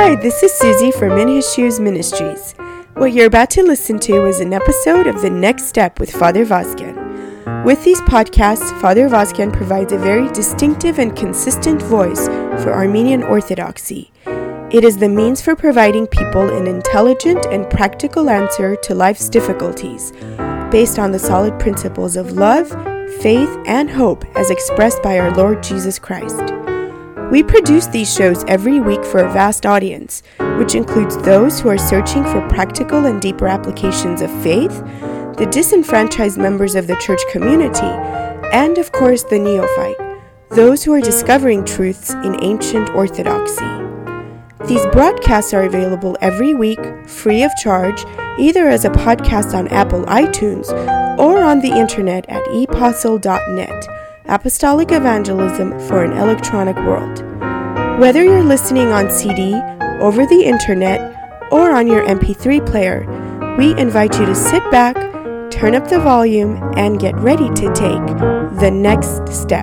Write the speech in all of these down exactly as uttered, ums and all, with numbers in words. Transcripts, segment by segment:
Hi, this is Susie from In His Shoes Ministries. What you're about to listen to is an episode of The Next Step with Father Vazken. With these podcasts, Father Vazken provides a very distinctive and consistent voice for Armenian Orthodoxy. It is the means for providing people an intelligent and practical answer to life's difficulties, based on the solid principles of love, faith, and hope as expressed by our Lord Jesus Christ. We produce these shows every week for a vast audience, which includes those who are searching for practical and deeper applications of faith, the disenfranchised members of the church community, and of course the neophyte, those who are discovering truths in ancient orthodoxy. These broadcasts are available every week, free of charge, either as a podcast on Apple iTunes or on the internet at e apostle dot net. Apostolic Evangelism for an Electronic World. Whether you're listening on C D, over the internet, or on your M P three player, we invite you to sit back, turn up the volume, and get ready to take the next step.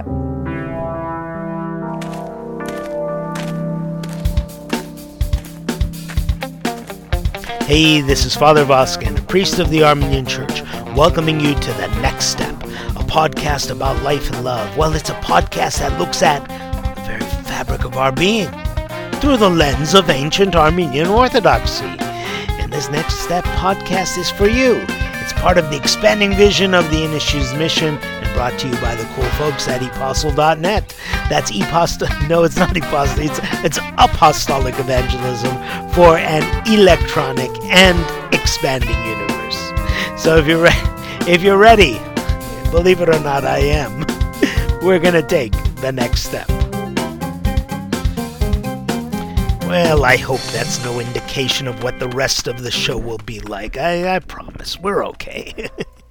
Hey, this is Father Vazken, a priest of the Armenian Church, welcoming you to The Next Step, a podcast about life and love. Well, it's a podcast that looks at the very fabric of our being through the lens of ancient Armenian Orthodoxy. And this Next Step podcast is for you. It's part of the expanding vision of the In His Shoes mission and brought to you by the cool folks at e apostle dot net. That's e-pasta. No, it's not e-pasta. It's, it's apostolic evangelism for an electronic and expanding universe. So if you're re- if you're ready, believe it or not, I am. We're going to take the next step. Well, I hope that's no indication of what the rest of the show will be like. I, I promise, we're okay.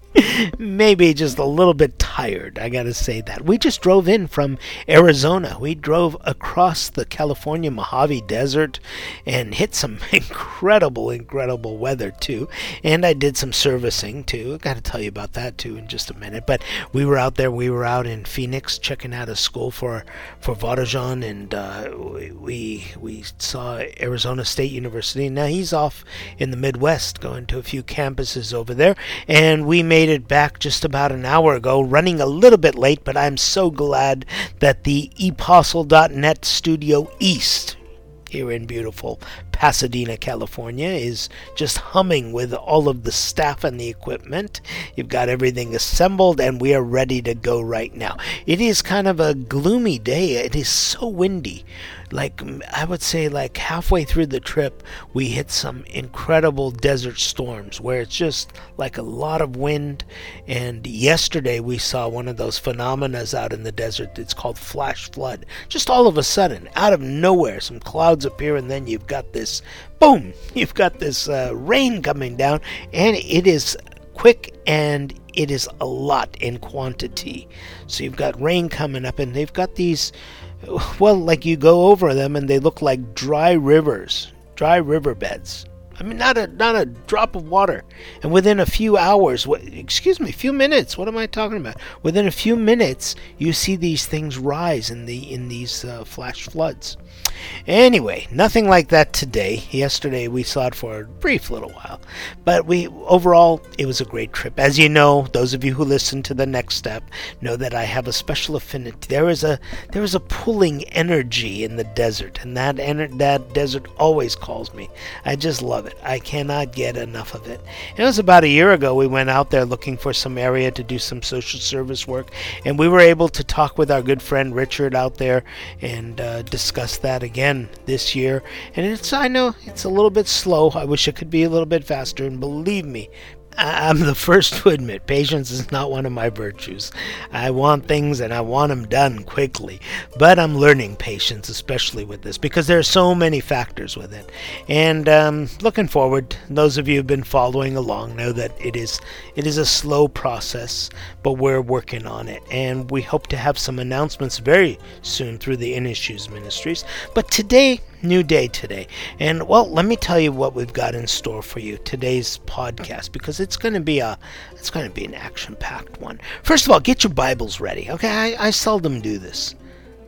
Maybe just a little bit tired, I gotta say that. We just drove in from Arizona. We drove across the California Mojave Desert and hit some incredible, incredible weather, too. And I did some servicing, too. I gotta tell you about that, too, in just a minute. But we were out there. We were out in Phoenix checking out a school for, for Varajan, and uh, we, we saw Arizona State University. Now, he's off in the Midwest, going to a few campuses over there, and we made it back just about an hour ago, running a little bit late, but I'm so glad that the e apostle dot net Studio East here in beautiful Pasadena, California, is just humming with all of the staff and the equipment. You've got everything assembled, and we are ready to go right now. It is kind of a gloomy day. It is so windy. Like, I would say like halfway through the trip, we hit some incredible desert storms where it's just like a lot of wind. And yesterday we saw one of those phenomena out in the desert. It's called flash flood. Just all of a sudden, out of nowhere, some clouds appear, and then you've got this, boom, you've got this uh, rain coming down, and it is quick and it is a lot in quantity. So you've got rain coming up, and they've got these, well, like you go over them and they look like dry rivers, dry riverbeds. I mean, not a not a drop of water. And within a few hours, what, excuse me, a few minutes, what am I talking about? Within a few minutes, you see these things rise in the in these uh, flash floods. Anyway, nothing like that today. Yesterday we saw it for a brief little while. But we overall, it was a great trip. As you know, those of you who listen to The Next Step know that I have a special affinity. There is a there is a pulling energy in the desert, and that ener- that desert always calls me. I just love it. I cannot get enough of it. And it was about a year ago we went out there looking for some area to do some social service work, and we were able to talk with our good friend Richard out there and uh, discuss that again this year. And it's, I know it's a little bit slow. I wish it could be a little bit faster, and believe me, I'm the first to admit patience is not one of my virtues. I want things and I want them done quickly, but I'm learning patience, especially with this, because there are so many factors with it. And um, looking forward, those of you who've been following along know that it is it is a slow process, but we're working on it, and we hope to have some announcements very soon through the In His Shoes Ministries. But today, new day today, and well, let me tell you what we've got in store for you today's podcast, because it's going to be a it's going to be an action-packed one. First of all, get your Bibles ready. Okay, I, I seldom do this.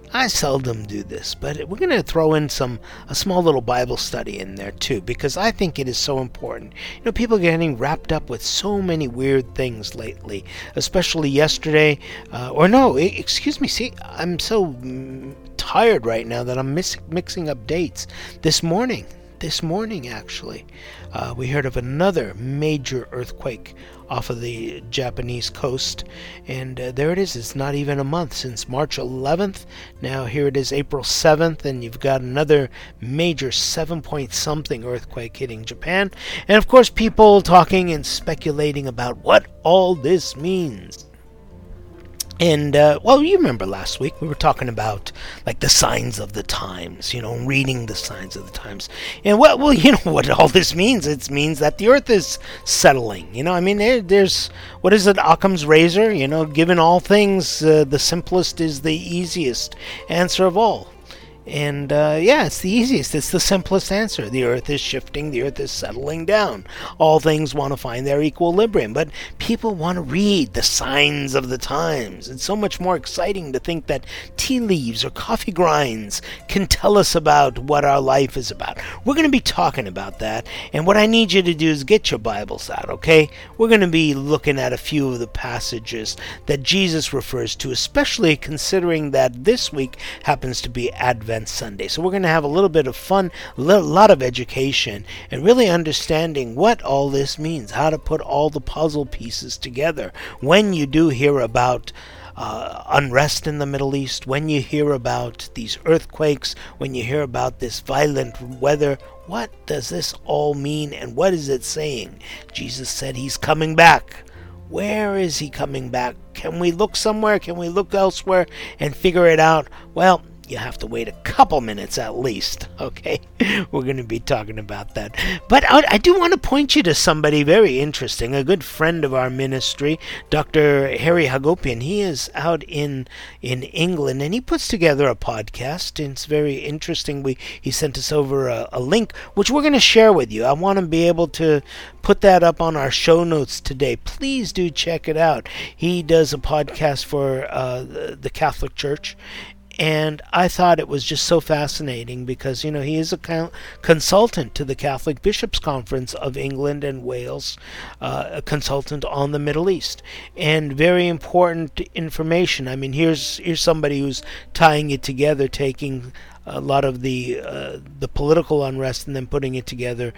I seldom do this, but we're going to throw in some a small little Bible study in there too, because I think it is so important. You know, people are getting wrapped up with so many weird things lately, especially yesterday. Uh, or no, excuse me. See, I'm so mm, tired right now that I'm mis- mixing up dates. This morning, this morning actually, uh, we heard of another major earthquake off of the Japanese coast, and uh, there it is. It's not even a month since March eleventh. Now here it is, April seventh, and you've got another major seven point something earthquake hitting Japan, and of course people talking and speculating about what all this means. And, uh, well, you remember last week we were talking about, like, the signs of the times, you know, reading the signs of the times. And, well, well you know what all this means? It means that the earth is settling. You know, I mean, there, there's, what is it, Occam's razor? You know, given all things, uh, the simplest is the easiest answer of all. And, uh, yeah, it's the easiest. It's the simplest answer. The earth is shifting. The earth is settling down. All things want to find their equilibrium. But people want to read the signs of the times. It's so much more exciting to think that tea leaves or coffee grinds can tell us about what our life is about. We're going to be talking about that. And what I need you to do is get your Bibles out, okay? We're going to be looking at a few of the passages that Jesus refers to, especially considering that this week happens to be Advent Sunday. So we're going to have a little bit of fun, a lot of education, and really understanding what all this means, how to put all the puzzle pieces together. When you do hear about uh, unrest in the Middle East, when you hear about these earthquakes, when you hear about this violent weather, what does this all mean, and what is it saying? Jesus said he's coming back. Where is he coming back? Can we look somewhere? Can we look elsewhere and figure it out? Well, you have to wait a couple minutes at least, okay? We're going to be talking about that. But I, I do want to point you to somebody very interesting, a good friend of our ministry, Doctor Harry Hagopian. He is out in in England, and he puts together a podcast. And it's very interesting. We He sent us over a, a link, which we're going to share with you. I want to be able to put that up on our show notes today. Please do check it out. He does a podcast for uh, the, the Catholic Church. And I thought it was just so fascinating because, you know, he is a co- consultant to the Catholic Bishops' Conference of England and Wales, uh, a consultant on the Middle East. And very important information. I mean, here's here's somebody who's tying it together, taking a lot of the uh, the political unrest and then putting it together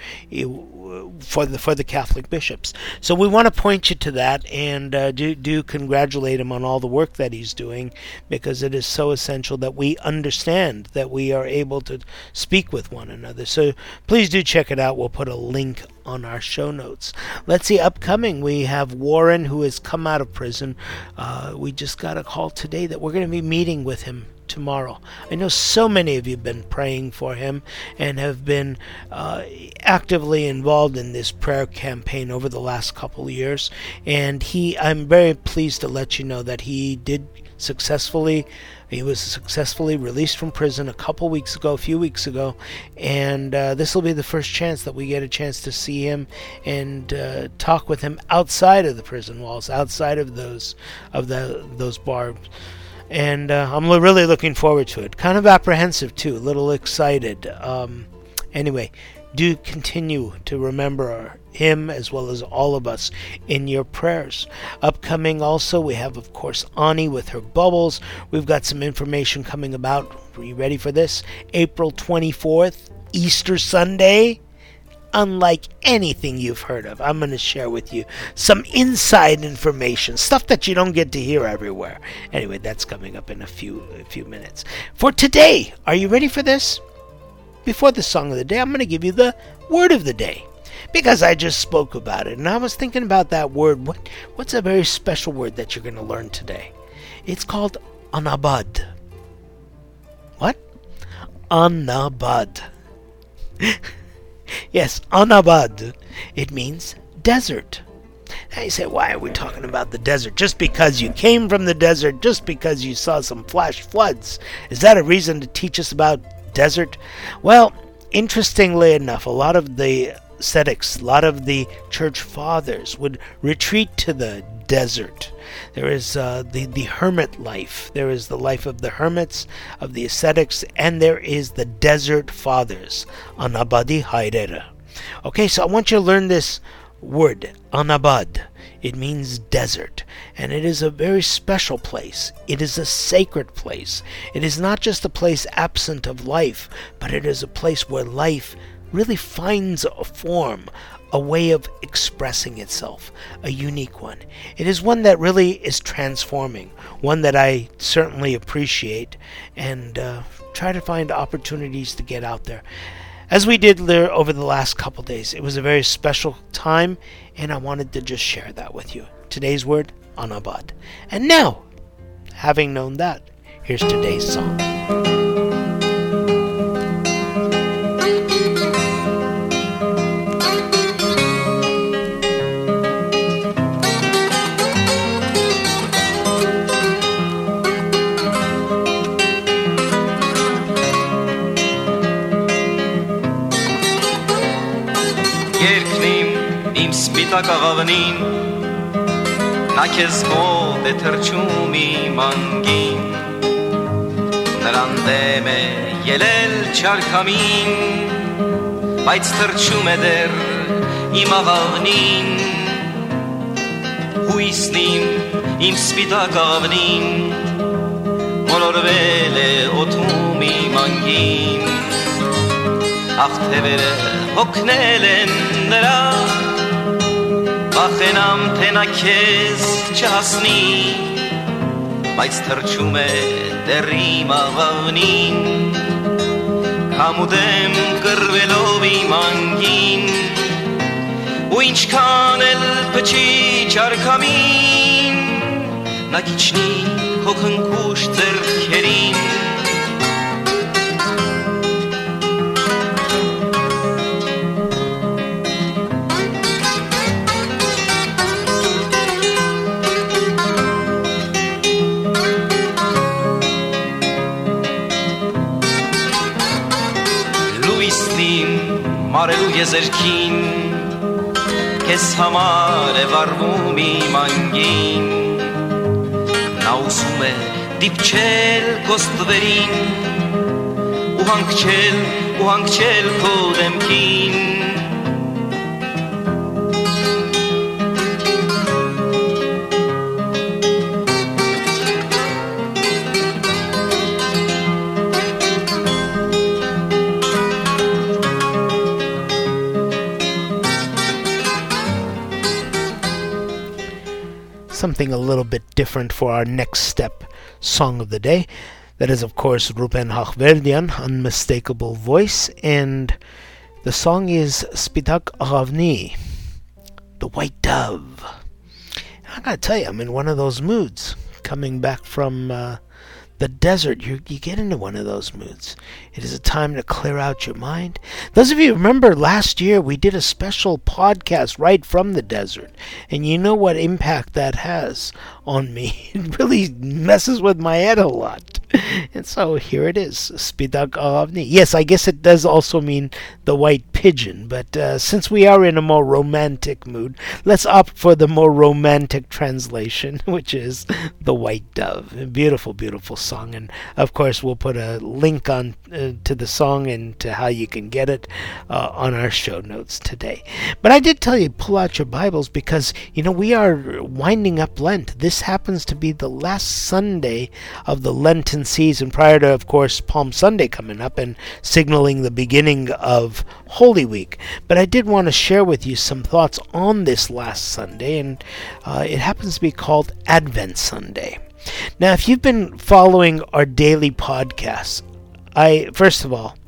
for the for the Catholic bishops. So we want to point you to that, and uh, do do congratulate him on all the work that he's doing, because it is so essential that we understand that we are able to speak with one another. So please do check it out. We'll put a link on our show notes. Let's see, upcoming we have Warren, who has come out of prison. Uh, we just got a call today that we're going to be meeting with him tomorrow. I know so many of you have been praying for him and have been uh, actively involved in this prayer campaign over the last couple of years. And he, I'm very pleased to let you know that he did successfully, he was successfully released from prison a couple weeks ago, a few weeks ago, and uh, this will be the first chance that we get a chance to see him and uh, talk with him outside of the prison walls, outside of those of the those barbs. And uh, I'm really looking forward to it. Kind of apprehensive, too. A little excited. Um, anyway, do continue to remember him as well as all of us in your prayers. Upcoming also, we have, of course, Ani with her bubbles. We've got some information coming about. Are you ready for this? April twenty-fourth, Easter Sunday. Unlike anything you've heard of, I'm going to share with you some inside information, stuff that you don't get to hear everywhere. Anyway, that's coming up in a few a few minutes. For today, are you ready for this? Before the song of the day, I'm going to give you the word of the day, because I just spoke about it, and I was thinking about that word. What what's a very special word that you're going to learn today? It's called anabad. What? Anabad. Yes, Anabad. It means desert. Now you say, why are we talking about the desert? Just because you came from the desert, just because you saw some flash floods, is that a reason to teach us about desert? Well, interestingly enough, a lot of the ascetics, a lot of the church fathers would retreat to the desert. There is uh, the, the hermit life. There is the life of the hermits, of the ascetics, and there is the desert fathers, Anabadi Haidera. Okay, so I want you to learn this word, Anabad. It means desert, and it is a very special place. It is a sacred place. It is not just a place absent of life, but it is a place where life really finds a form, a way of expressing itself, a unique one. It is one that really is transforming, one that I certainly appreciate, and uh, try to find opportunities to get out there. As we did there over the last couple days, it was a very special time, and I wanted to just share that with you. Today's word, Anabad. And now, having known that, here's today's song. Սպիտակ աղավնին նա քեզ մոտ է թրջում իմ անգին նրան դեմ է ելել չարքամին բայց թրջում է դեռ իմ աղավնին հույսն իմ իմ սպիտակ աղավնին մոլորվել է օդում իմ անգին աղթևերը հոգնել են նրա Ախենամ թե նա քեզ չհասնի բայց թրջում է դեռ իմ աղավնին Քամուդեմ կռվելով իմ անգին ու ինչքան էլ փչի չարքամին նա կիջնի քո խնկուշ ձեռքերին Մարելու եզերքին Քեզ համար է վարվում իմ անգին Նա ուզում է դիպչել քո ստվերին ու հանգչել ու հանգչել քո դեմքին Something a little bit different for our next step song of the day. That is, of course, Ruben Hachverdian, Unmistakable Voice, and the song is Spitak Aravni, the White Dove. I gotta tell you, I'm in one of those moods. Coming back from uh, the desert, you, you get into one of those moods. It is a time to clear out your mind. Those of you remember last year we did a special podcast right from the desert, and you know what impact that has on me. It really messes with my head a lot. And so here it is, Spitak Aravni. Yes, I guess it does also mean the white pigeon, but uh, since we are in a more romantic mood, let's opt for the more romantic translation, which is the white dove. A beautiful, beautiful song, and of course we'll put a link on uh, to the song and to how you can get it uh, on our show notes today. But I did tell you, pull out your Bibles, because, you know, we are winding up Lent. This happens to be the last Sunday of the Lenten season, prior to, of course, Palm Sunday coming up and signaling the beginning of Holy Week. But I did want to share with you some thoughts on this last Sunday, and uh, it happens to be called Advent Sunday. Now, if you've been following our daily podcasts, I first of all,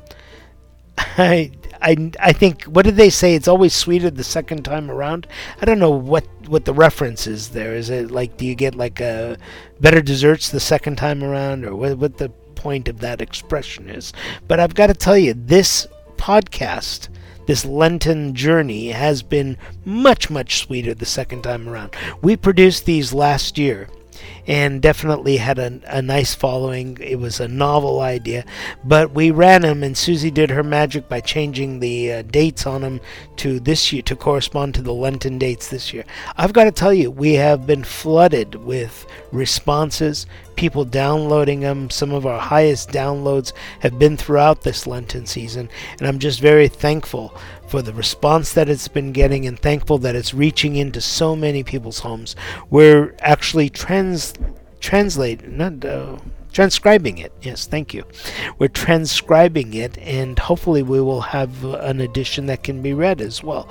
I I I think, what did they say? It's always sweeter the second time around. I don't know what, what the reference is there. Is it like, do you get like a better desserts the second time around, or what, what the point of that expression is? But I've got to tell you, this podcast, this Lenten journey, has been much, much sweeter the second time around. We produced these last year, and definitely had a, a nice following. It was a novel idea, but we ran them, and Susie did her magic by changing the uh, dates on them to this year, to correspond to the Lenten dates this year. I've got to tell you, we have been flooded with responses, people downloading them. Some of our highest downloads have been throughout this Lenten season, and I'm just very thankful for the response that it's been getting, and thankful that it's reaching into so many people's homes. We're actually trans translate not uh, transcribing it. Yes, thank you. We're transcribing it, and hopefully we will have an edition that can be read as well.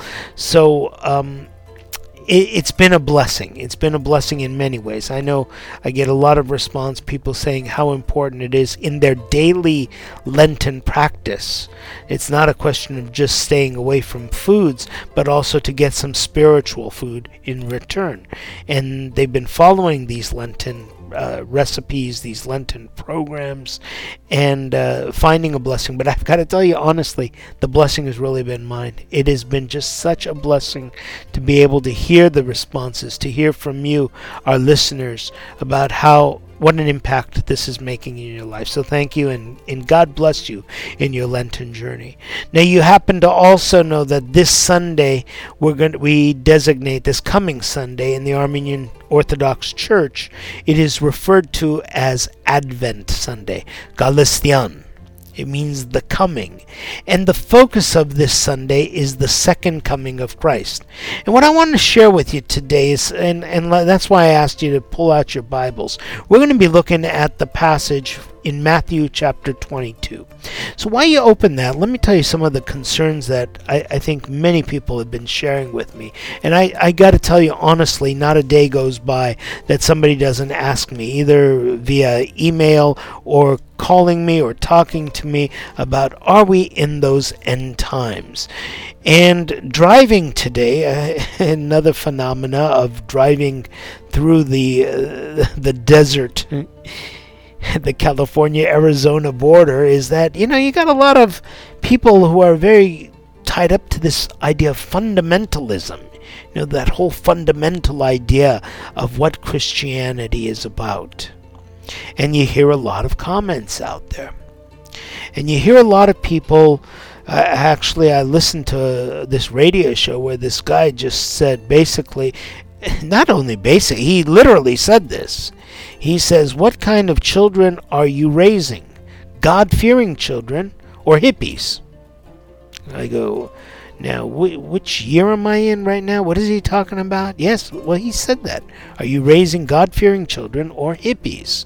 So um it's been a blessing. It's been a blessing in many ways. I know I get a lot of response, people saying how important it is in their daily Lenten practice. It's not a question of just staying away from foods, but also to get some spiritual food in return. And they've been following these Lenten Uh, recipes, these Lenten programs, and uh, finding a blessing. But I've got to tell you honestly, the blessing has really been mine. It has been just such a blessing to be able to hear the responses, to hear from you, our listeners, about how what an impact this is making in your life. So thank you, and, and God bless you in your Lenten journey. Now, you happen to also know that this Sunday, we're going to, we designate this coming Sunday in the Armenian Orthodox Church, it is referred to as Advent Sunday, Galestian. It means the coming. And the focus of this Sunday is the second coming of Christ. And what I want to share with you today is, and, and that's why I asked you to pull out your Bibles, we're going to be looking at the passage in Matthew chapter twenty-two. So while you open that, let me tell you some of the concerns that I, I think many people have been sharing with me. And I, I got to tell you honestly, not a day goes by that somebody doesn't ask me, either via email or calling me or talking to me about, are we in those end times? And driving today, uh, another phenomena of driving through the uh, the desert, the California-Arizona border, is that, you know, you got a lot of people who are very tied up to this idea of fundamentalism. You know, that whole fundamental idea of what Christianity is about. And you hear a lot of comments out there. And you hear a lot of people, uh, actually I listened to this radio show where this guy just said basically, not only basic, he literally said this. He says, what kind of children are you raising? God-fearing children or hippies? I go, now, wh- which year am I in right now? What is he talking about? Yes, well, he said that. Are you raising God-fearing children or hippies?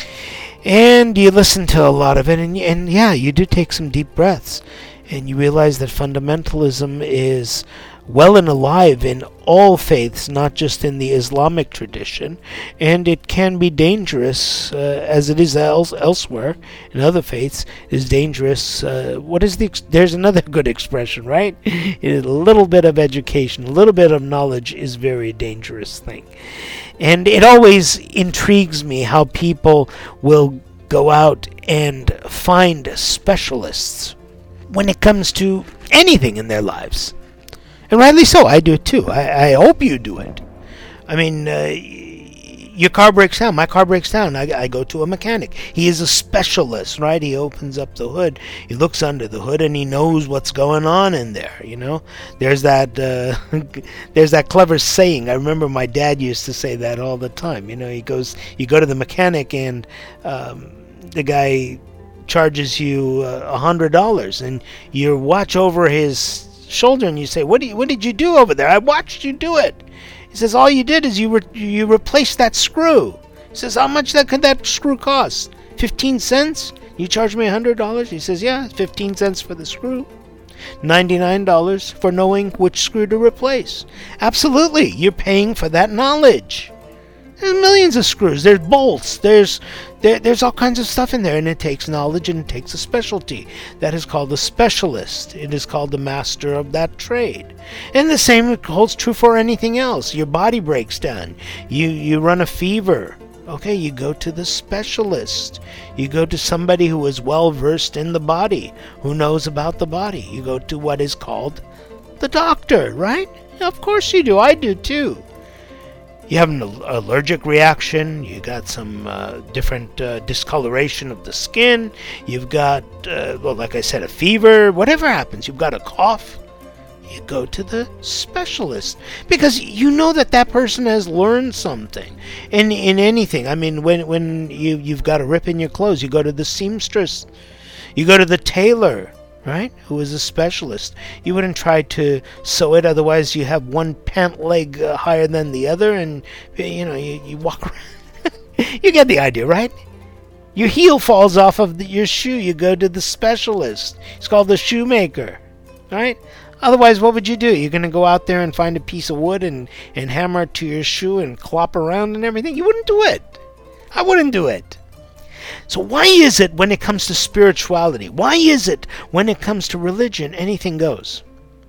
And you listen to a lot of it, and, and yeah, you do take some deep breaths. And you realize that fundamentalism is well and alive in all faiths, not just in the Islamic tradition, and it can be dangerous, uh, as it is else, elsewhere in other faiths, is dangerous. Uh, what is the, ex- there's another good expression, right? A little bit of education, a little bit of knowledge is a very dangerous thing. And it always intrigues me how people will go out and find specialists when it comes to anything in their lives. And rightly so, I do it too. I, I hope you do it. I mean, uh, your car breaks down, my car breaks down, I, I go to a mechanic. He is a specialist, right? He opens up the hood, he looks under the hood, and he knows what's going on in there, you know? There's that, uh, there's that clever saying. I remember my dad used to say that all the time. You know, he goes, you go to the mechanic, and um, the guy charges you a uh, hundred dollars, and you watch over his shoulder and you say, what do you, what did you do over there? I watched you do it. He says, all you did is you re- you replaced that screw. He says, how much that could that screw cost? fifteen cents? You charge me one hundred dollars? He says, yeah, fifteen cents for the screw. ninety-nine dollars for knowing which screw to replace. Absolutely, you're paying for that knowledge. There's millions of screws. There's bolts. There's there, there's all kinds of stuff in there, and it takes knowledge and it takes a specialty. That is called a specialist. It is called the master of that trade. And the same holds true for anything else. Your body breaks down. You you run a fever. Okay, you go to the specialist. You go to somebody who is well versed in the body, who knows about the body. You go to what is called the doctor, right? Of course you do. I do too. You have an allergic reaction, you got some uh, different uh, discoloration of the skin, you've got, uh, well, like I said, a fever, whatever happens, you've got a cough, you go to the specialist. Because you know that that person has learned something in in anything. I mean, when, when you, you've got a rip in your clothes, you go to the seamstress, you go to the tailor, right, who is a specialist. You wouldn't try to sew it, otherwise you have one pant leg uh, higher than the other, and, you know, you, you walk around. You get the idea, right? Your heel falls off of the, your shoe, you go to the specialist. It's called the shoemaker, right? Otherwise, what would you do? You're going to go out there and find a piece of wood and, and hammer it to your shoe and clop around and everything? You wouldn't do it. I wouldn't do it. So why is it when it comes to spirituality, why is it when it comes to religion, anything goes?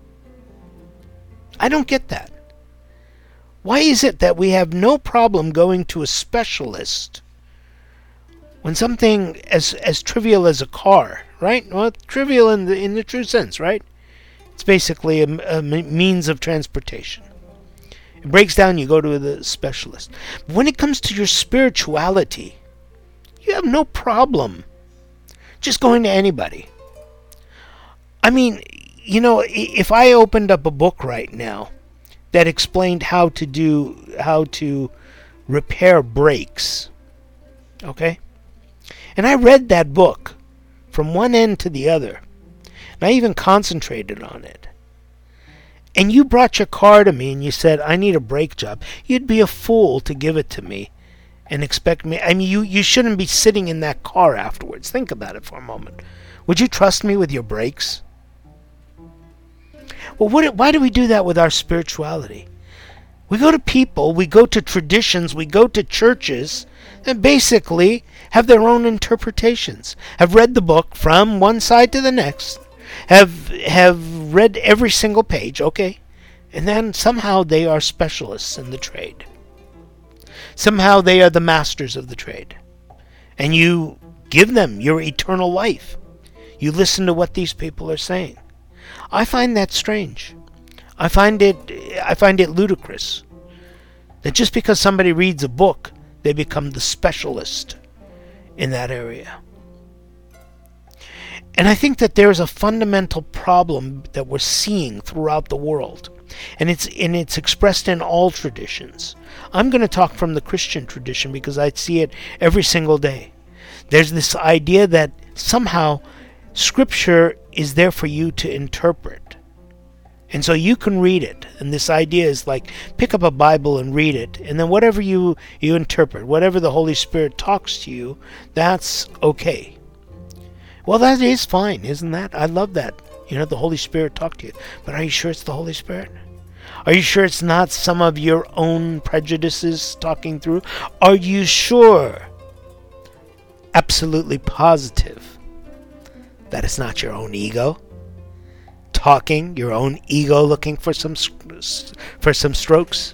I don't get that. Why is it that we have no problem going to a specialist when something as as trivial as a car, right? Well, trivial in the in the true sense, right? It's basically a, a means of transportation. It breaks down, you go to the specialist. But when it comes to your spirituality, you have no problem just going to anybody. I mean, you know, if I opened up a book right now that explained how to do, how to repair brakes, okay? And I read that book from one end to the other, and I even concentrated on it, and you brought your car to me and you said, I need a brake job, you'd be a fool to give it to me and expect me. I mean, you, you shouldn't be sitting in that car afterwards. Think about it for a moment. Would you trust me with your brakes? Well, what, why do we do that with our spirituality? We go to people, we go to traditions, we go to churches that basically have their own interpretations, have read the book from one side to the next, have have read every single page, okay, and then somehow they are specialists in the trade. Somehow they are the masters of the trade. And you give them your eternal life. You listen to what these people are saying. I find that strange. I find it I find it ludicrous that just because somebody reads a book, they become the specialist in that area. And I think that there is a fundamental problem that we're seeing throughout the world. And it's and it's expressed in all traditions. I'm going to talk from the Christian tradition because I see it every single day. There's this idea that somehow Scripture is there for you to interpret. And so you can read it. And this idea is like, pick up a Bible and read it. And then whatever you, you interpret, whatever the Holy Spirit talks to you, that's okay. Well, that is fine, isn't that? I love that. You know, the Holy Spirit talked to you. But are you sure it's the Holy Spirit? Are you sure it's not some of your own prejudices talking through? Are you sure, absolutely positive, that it's not your own ego talking, your own ego looking for some for some strokes?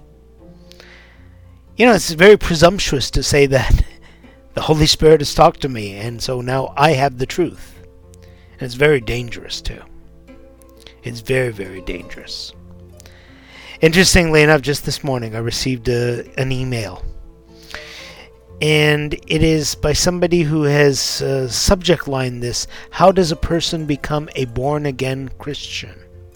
You know, it's very presumptuous to say that the Holy Spirit has talked to me, and so now I have the truth. And it's very dangerous, too. It's very, very dangerous. Interestingly enough, just this morning, I received a, an email. And it is by somebody who has uh, subject line this, how does a person become a born-again Christian?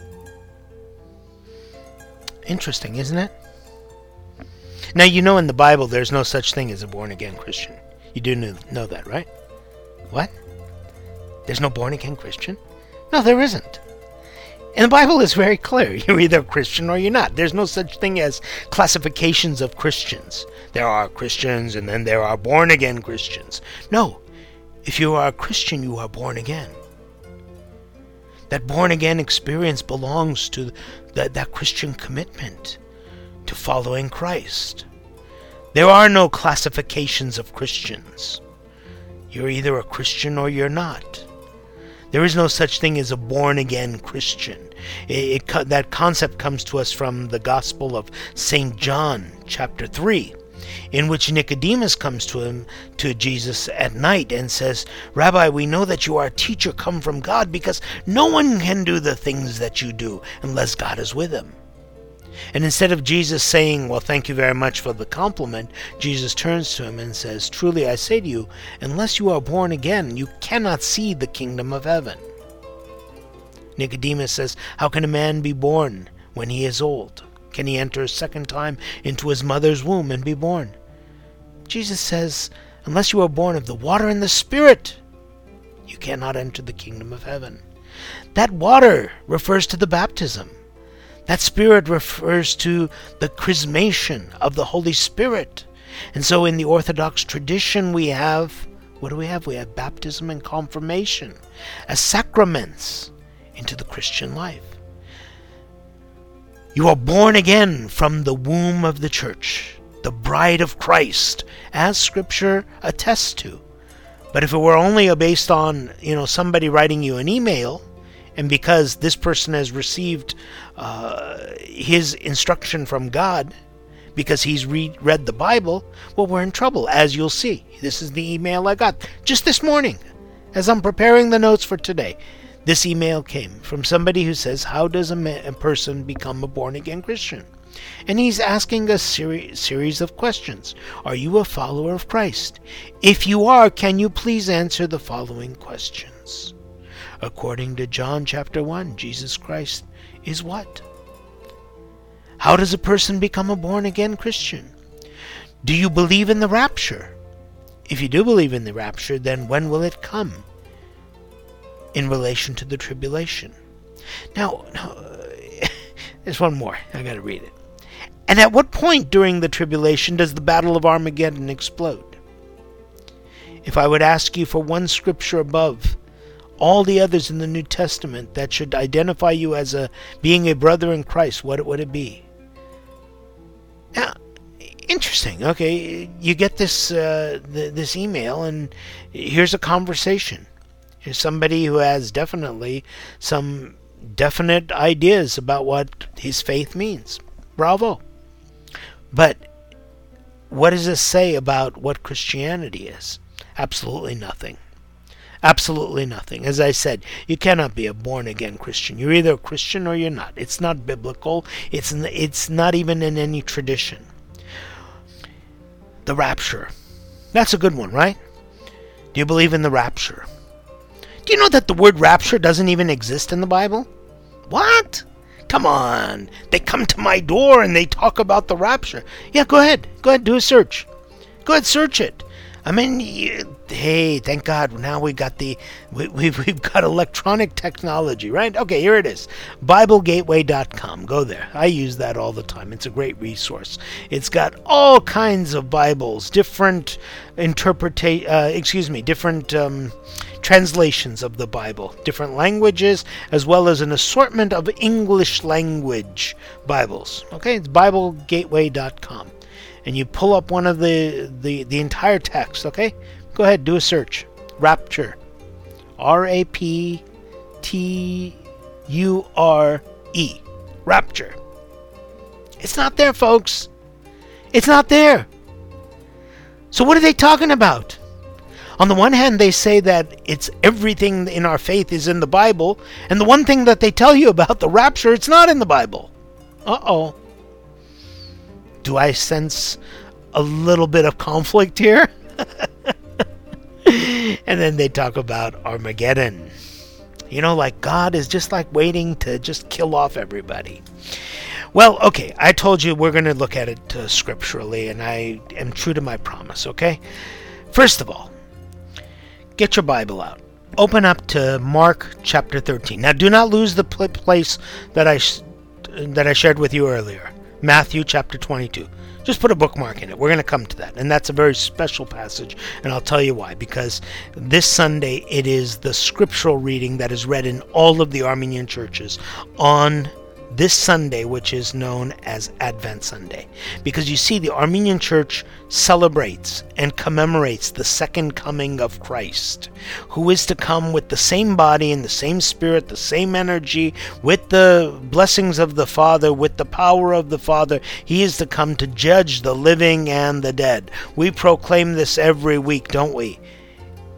Interesting, isn't it? Now, you know in the Bible there's no such thing as a born-again Christian. You do know that, right? What? There's no born-again Christian? No, there isn't. And the Bible is very clear. You're either a Christian or you're not. There's no such thing as classifications of Christians. There are Christians and then there are born-again Christians. No. If you are a Christian, you are born again. That born-again experience belongs to that, that Christian commitment to following Christ. There are no classifications of Christians. You're either a Christian or you're not. There is no such thing as a born-again Christian. It, it, that concept comes to us from the Gospel of Saint John, chapter three, in which Nicodemus comes to him, to Jesus at night and says, Rabbi, we know that you are a teacher come from God, because no one can do the things that you do unless God is with him. And instead of Jesus saying, well, thank you very much for the compliment, Jesus turns to him and says, truly I say to you, unless you are born again, you cannot see the kingdom of heaven. Nicodemus says, how can a man be born when he is old? Can he enter a second time into his mother's womb and be born? Jesus says, unless you are born of the water and the Spirit, you cannot enter the kingdom of heaven. That water refers to the baptism. That Spirit refers to the chrismation of the Holy Spirit. And so in the Orthodox tradition we have, what do we have? We have baptism and confirmation as sacraments into the Christian life. You are born again from the womb of the church, the bride of Christ, as Scripture attests to. But if it were only based on, you know, somebody writing you an email, and because this person has received uh, his instruction from God, because he's read, read the Bible, well, we're in trouble, as you'll see. This is the email I got just this morning, as I'm preparing the notes for today. This email came from somebody who says, how does a, ma- a person become a born-again Christian? And he's asking a seri- series of questions. Are you a follower of Christ? If you are, can you please answer the following questions? According to John chapter one, Jesus Christ is what? How does a person become a born-again Christian? Do you believe in the rapture? If you do believe in the rapture, then when will it come in relation to the tribulation? Now, now there's one more. I got to read it. And at what point during the tribulation does the battle of Armageddon explode? If I would ask you for one scripture above all the others in the New Testament that should identify you as a being a brother in Christ, what would it be? Now, interesting. Okay, you get this uh, th- this email, and here's a conversation. Here's somebody who has definitely some definite ideas about what his faith means. Bravo. But what does this say about what Christianity is? Absolutely nothing. Absolutely nothing. As I said, you cannot be a born-again Christian. You're either a Christian or you're not. It's not biblical. It's n- it's not even in any tradition. The rapture. That's a good one, right? Do you believe in the rapture? Do you know that the word rapture doesn't even exist in the Bible? What? Come on. They come to my door and they talk about the rapture. Yeah, go ahead. Go ahead, do a search. Go ahead, search it. I mean, you, hey, thank God now we got the we, we've we've got electronic technology, right? Okay, here it is, Bible Gateway dot com. Go there. I use that all the time. It's a great resource. It's got all kinds of Bibles, different interpreta- uh, excuse me, different um, translations of the Bible, different languages, as well as an assortment of English language Bibles. Okay, it's Bible Gateway dot com. And you pull up one of the, the, the entire text, okay? Go ahead, do a search. Rapture. R A P T U R E. Rapture. It's not there, folks. It's not there. So what are they talking about? On the one hand, they say that it's everything in our faith is in the Bible, and the one thing that they tell you about the rapture, it's not in the Bible. Uh-oh. Do I sense a little bit of conflict here? And then they talk about Armageddon. You know, like God is just like waiting to just kill off everybody. Well, okay, I told you we're going to look at it uh, scripturally, and I am true to my promise, okay? First of all, get your Bible out. Open up to Mark chapter thirteen. Now, do not lose the pl- place that I sh- that I shared with you earlier. Matthew chapter twenty-two. Just put a bookmark in it. We're going to come to that. And that's a very special passage. And I'll tell you why. Because this Sunday, it is the scriptural reading that is read in all of the Armenian churches on this Sunday, which is known as Advent Sunday. Because you see, the Armenian Church celebrates and commemorates the second coming of Christ, who is to come with the same body and the same spirit, the same energy, with the blessings of the Father, with the power of the Father. He is to come to judge the living and the dead. We proclaim this every week, don't we?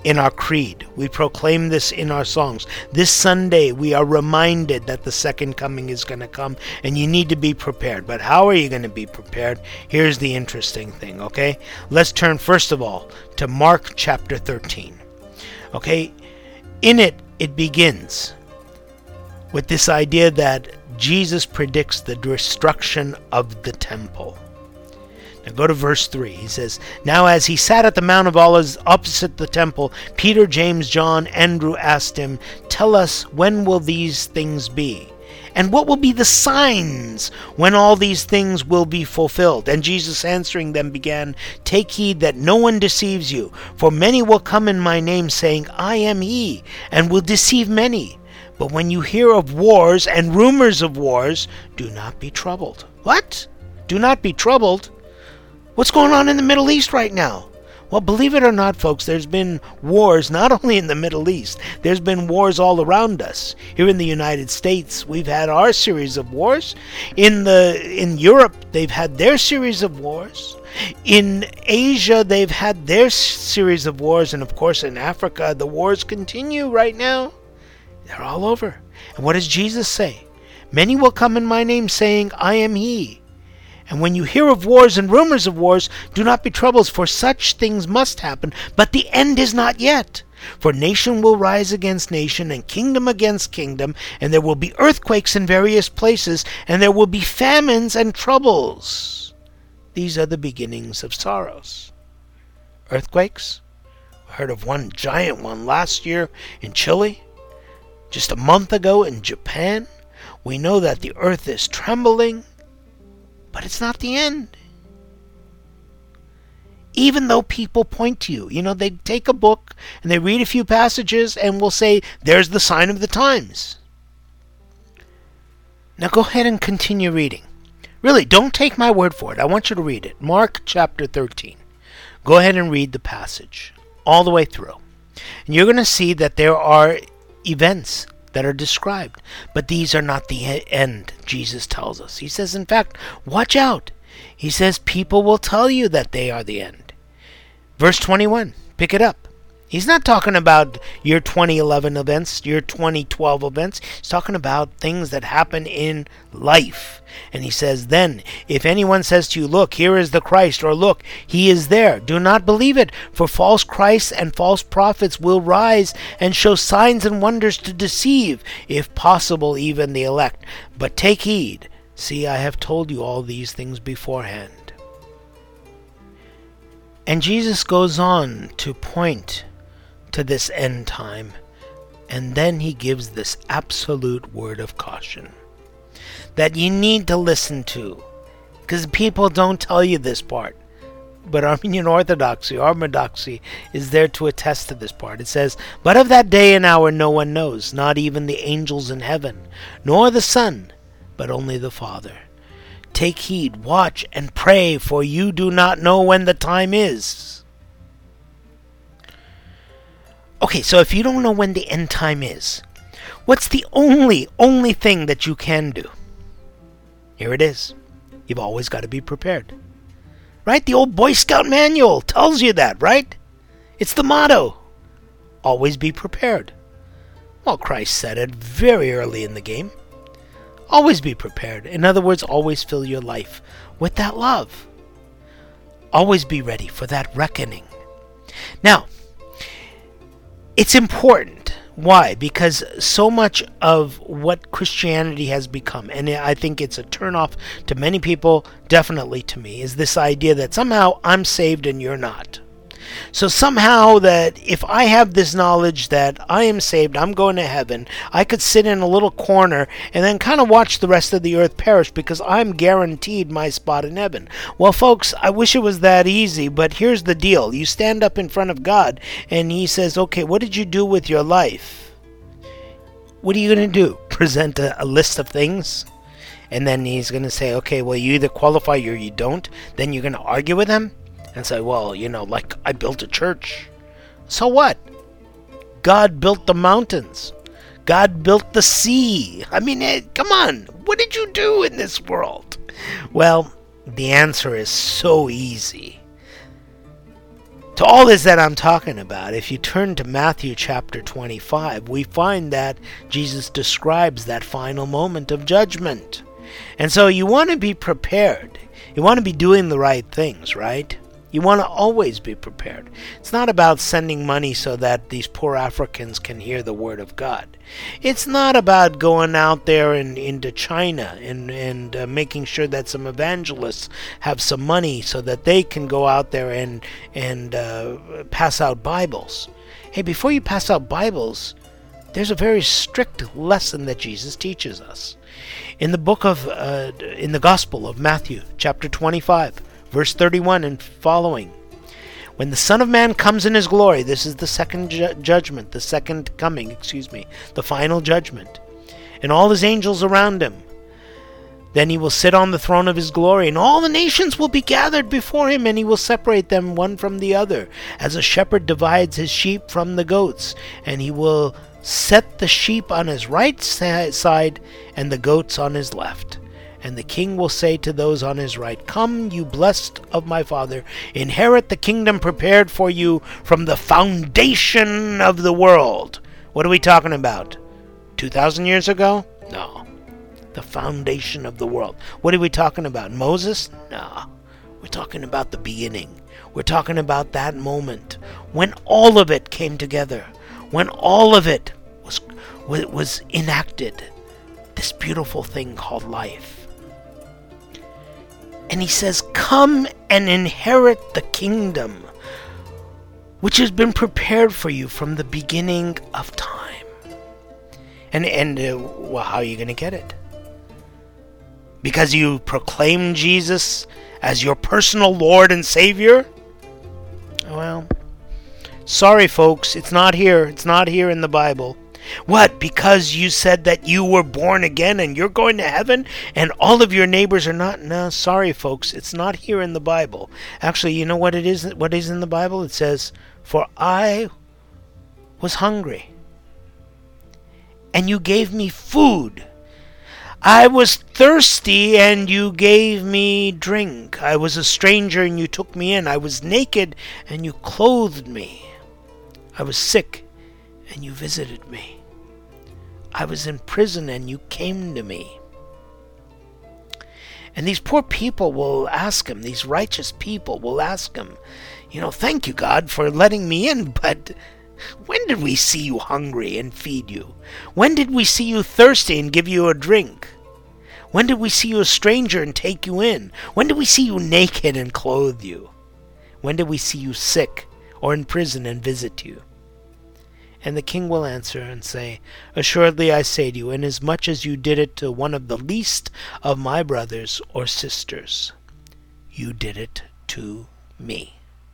in our creed. We proclaim this in our songs. This Sunday, we are reminded that the second coming is going to come, and you need to be prepared. But how are you going to be prepared? Here's the interesting thing, okay? Let's turn, first of all, to Mark chapter thirteen. Okay? In it, it begins with this idea that Jesus predicts the destruction of the temple. Now go to verse three. He says, "Now as he sat at the Mount of Olives opposite the temple, Peter, James, John, Andrew asked him, 'Tell us, when will these things be? And what will be the signs when all these things will be fulfilled?' And Jesus answering them began, 'Take heed that no one deceives you, for many will come in my name, saying, I am he, and will deceive many. But when you hear of wars and rumors of wars, do not be troubled.'" What? Do not be troubled? What's going on in the Middle East right now? Well, believe it or not, folks, there's been wars not only in the Middle East, there's been wars all around us. Here in the United States, we've had our series of wars. In the in Europe, they've had their series of wars. In Asia, they've had their series of wars. And of course, in Africa, the wars continue right now. They're all over. And what does Jesus say? "Many will come in my name, saying, I am he. And when you hear of wars and rumors of wars, do not be troubled, for such things must happen, but the end is not yet. For nation will rise against nation, and kingdom against kingdom, and there will be earthquakes in various places, and there will be famines and troubles. These are the beginnings of sorrows." Earthquakes? I heard of one giant one last year in Chile. Just a month ago in Japan. We know that the earth is trembling. But it's not the end. Even though people point to you, you know, they take a book and they read a few passages and will say, there's the sign of the times. Now go ahead and continue reading. Really, don't take my word for it. I want you to read it. Mark chapter thirteen. Go ahead and read the passage all the way through. And you're going to see that there are events that are described. But these are not the end, Jesus tells us. He says, in fact, watch out. He says people will tell you that they are the end. Verse twenty-one, pick it up. He's not talking about your twenty eleven events, your twenty twelve events. He's talking about things that happen in life. And he says, "Then, if anyone says to you, 'Look, here is the Christ,' or 'Look, he is there,' do not believe it. For false Christs and false prophets will rise and show signs and wonders to deceive, if possible, even the elect. But take heed. See, I have told you all these things beforehand." And Jesus goes on to point to this end time, and then he gives this absolute word of caution that you need to listen to, because people don't tell you this part. But Armenian Orthodoxy, Orthodoxy, is there to attest to this part. It says, "But of that day and hour no one knows, not even the angels in heaven, nor the Son, but only the Father. Take heed, watch, and pray, for you do not know when the time is." Okay, so if you don't know when the end time is, what's the only, only thing that you can do? Here it is. You've always got to be prepared. Right? The old Boy Scout manual tells you that, right? It's the motto. Always be prepared. Well, Christ said it very early in the game. Always be prepared. In other words, always fill your life with that love. Always be ready for that reckoning. Now, it's important. Why? Because so much of what Christianity has become, and I think it's a turnoff to many people, definitely to me, is this idea that somehow I'm saved and you're not. So somehow that if I have this knowledge that I am saved, I'm going to heaven, I could sit in a little corner and then kind of watch the rest of the earth perish because I'm guaranteed my spot in heaven. Well, folks, I wish it was that easy, but here's the deal. You stand up in front of God and he says, okay, what did you do with your life? What are you going to do? Present a, a list of things? And then he's going to say, okay, well, you either qualify or you don't. Then you're going to argue with him? And say, well, you know, like I built a church. So what? God built the mountains. God built the sea. I mean, eh, come on. What did you do in this world? Well, the answer is so easy. To all this that I'm talking about, if you turn to Matthew chapter twenty-five, we find that Jesus describes that final moment of judgment. And so you want to be prepared. You want to be doing the right things, right? You want to always be prepared. It's not about sending money so that these poor Africans can hear the word of God. It's not about going out there and into China and, and uh, making sure that some evangelists have some money so that they can go out there and, and uh, pass out Bibles. Hey, before you pass out Bibles, there's a very strict lesson that Jesus teaches us. In the book of, uh, in the Gospel of Matthew, chapter twenty-five, verse thirty-one and following. When the Son of Man comes in his glory, this is the second ju- judgment, the second coming, excuse me, the final judgment, and all his angels around him. Then he will sit on the throne of his glory, and all the nations will be gathered before him, and he will separate them one from the other, as a shepherd divides his sheep from the goats, and he will set the sheep on his right side and the goats on his left. And the king will say to those on his right, "Come, you blessed of my Father, inherit the kingdom prepared for you from the foundation of the world." What are we talking about? two thousand years ago? No. The foundation of the world. What are we talking about? Moses? No. We're talking about the beginning. We're talking about that moment when all of it came together, when all of it was, was enacted. This beautiful thing called life. And he says, "Come and inherit the kingdom, which has been prepared for you from the beginning of time." And, and uh, well, how are you going to get it? Because you proclaim Jesus as your personal Lord and Savior? Well, sorry folks, it's not here. It's not here in the Bible. What? Because you said that you were born again and you're going to heaven and all of your neighbors are not? No, sorry folks, it's not here in the Bible. Actually, you know what it is? What is in the Bible? It says, "For I was hungry, and you gave me food. I was thirsty, and you gave me drink. I was a stranger, and you took me in. I was naked, and you clothed me. I was sick, and you visited me. I was in prison, and you came to me." And these poor people will ask him, these righteous people will ask him, you know, "Thank you, God, for letting me in, but when did we see you hungry and feed you? When did we see you thirsty and give you a drink? When did we see you a stranger and take you in? When did we see you naked and clothe you? When did we see you sick or in prison and visit you?" And the king will answer and say, "Assuredly I say to you, inasmuch as you did it to one of the least of my brothers or sisters, you did it to me."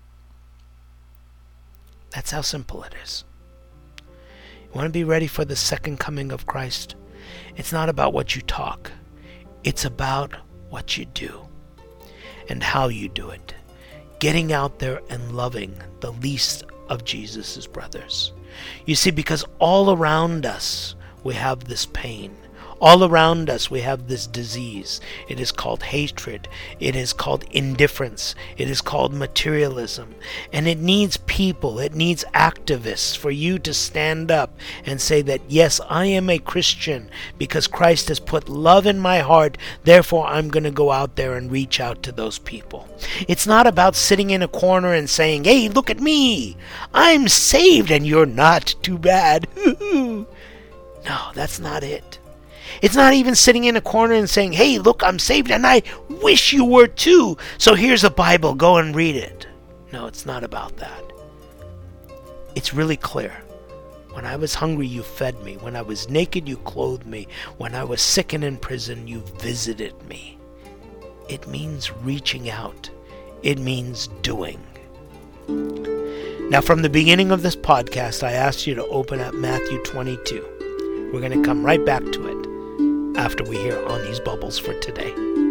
That's how simple it is. You want to be ready for the second coming of Christ? It's not about what you talk. It's about what you do and how you do it. Getting out there and loving the least of Jesus' brothers. You see, because all around us we have this pain. All around us we have this disease. It is called hatred. It is called indifference. It is called materialism. And it needs people, it needs activists for you to stand up and say that, yes, I am a Christian because Christ has put love in my heart, therefore I'm going to go out there and reach out to those people. It's not about sitting in a corner and saying, "Hey, look at me, I'm saved and you're not, too bad." No, that's not it. It's not even sitting in a corner and saying, "Hey, look, I'm saved and I wish you were too. So here's a Bible, go and read it." No, it's not about that. It's really clear. When I was hungry, you fed me. When I was naked, you clothed me. When I was sick and in prison, you visited me. It means reaching out. It means doing. Now, from the beginning of this podcast, I asked you to open up Matthew twenty-two. We're going to come right back to it after we hear On These Bubbles for today.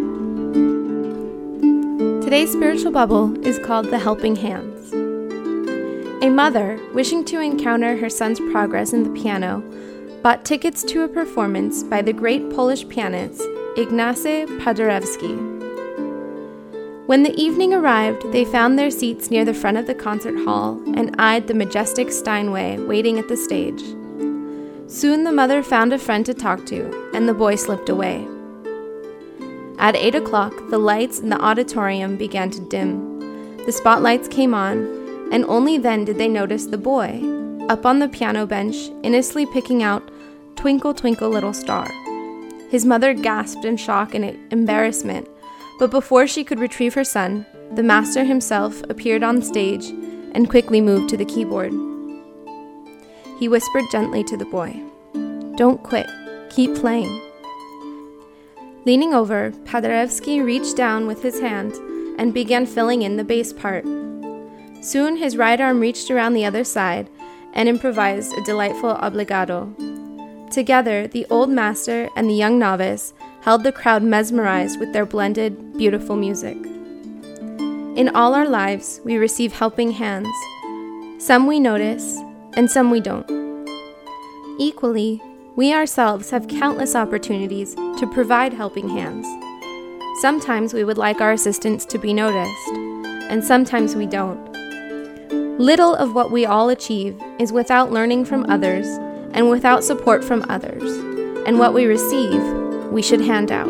Today's spiritual bubble is called The Helping Hands. A mother, wishing to encounter her son's progress in the piano, bought tickets to a performance by the great Polish pianist Ignacy Paderewski. When the evening arrived, they found their seats near the front of the concert hall and eyed the majestic Steinway waiting at the stage. Soon the mother found a friend to talk to, and the boy slipped away. At eight o'clock, the lights in the auditorium began to dim. The spotlights came on, and only then did they notice the boy, up on the piano bench, innocently picking out Twinkle, Twinkle, Little Star. His mother gasped in shock and embarrassment, but before she could retrieve her son, the master himself appeared on stage and quickly moved to the keyboard. He whispered gently to the boy, "Don't quit, keep playing." Leaning over, Paderewski reached down with his hand and began filling in the bass part. Soon his right arm reached around the other side and improvised a delightful obligato. Together, the old master and the young novice held the crowd mesmerized with their blended, beautiful music. In all our lives, we receive helping hands. Some we notice, and some we don't. Equally, we ourselves have countless opportunities to provide helping hands. Sometimes we would like our assistance to be noticed, and sometimes we don't. Little of what we all achieve is without learning from others and without support from others, and what we receive, we should hand out.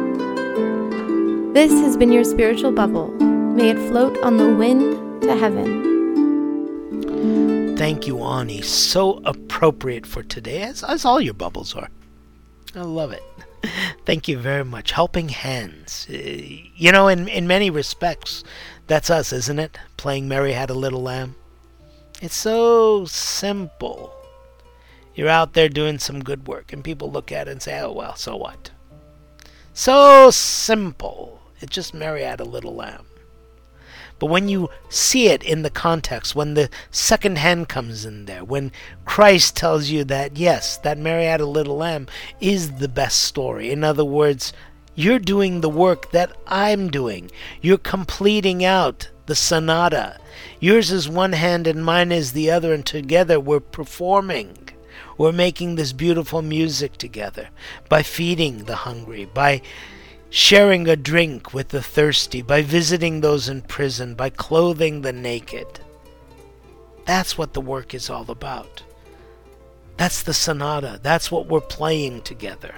This has been your spiritual bubble. May it float on the wind to heaven. Thank you, Ani. So appropriate for today, as, as all your bubbles are. I love it. Thank you very much. Helping hands. Uh, you know, in, in many respects, that's us, isn't it? Playing Mary Had a Little Lamb. It's so simple. You're out there doing some good work, and people look at it and say, oh, well, so what? So simple. It's just Mary Had a Little Lamb. But when you see it in the context, when the second hand comes in there, when Christ tells you that, yes, that Mary Had a Little Lamb is the best story. In other words, you're doing the work that I'm doing. You're completing out the sonata. Yours is one hand and mine is the other, and together we're performing. We're making this beautiful music together by feeding the hungry, by sharing a drink with the thirsty, by visiting those in prison, by clothing the naked. That's what the work is all about. That's the sonata. That's what we're playing together.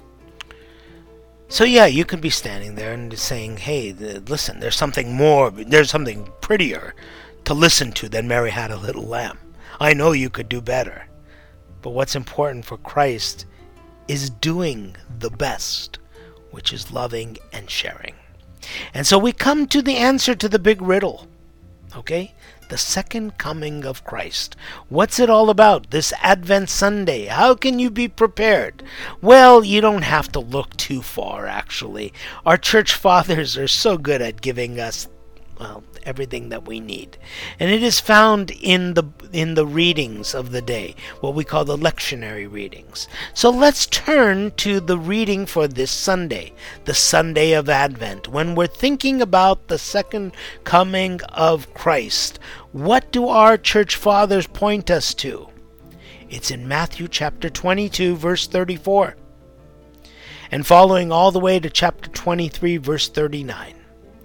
So yeah, you could be standing there and saying, hey, listen, there's something more, there's something prettier to listen to than Mary Had a Little Lamb. I know you could do better. But what's important for Christ is doing the best, which is loving and sharing. And so we come to the answer to the big riddle, okay? The second coming of Christ. What's it all about? This Advent Sunday. How can you be prepared? Well, you don't have to look too far, actually. Our church fathers are so good at giving us, well, everything that we need. And it is found in the in the readings of the day, what we call the lectionary readings. So let's turn to the reading for this Sunday, the Sunday of Advent. When we're thinking about the second coming of Christ, what do our church fathers point us to? It's in Matthew chapter twenty-two, verse thirty-four, and following all the way to chapter twenty-three, verse thirty-nine.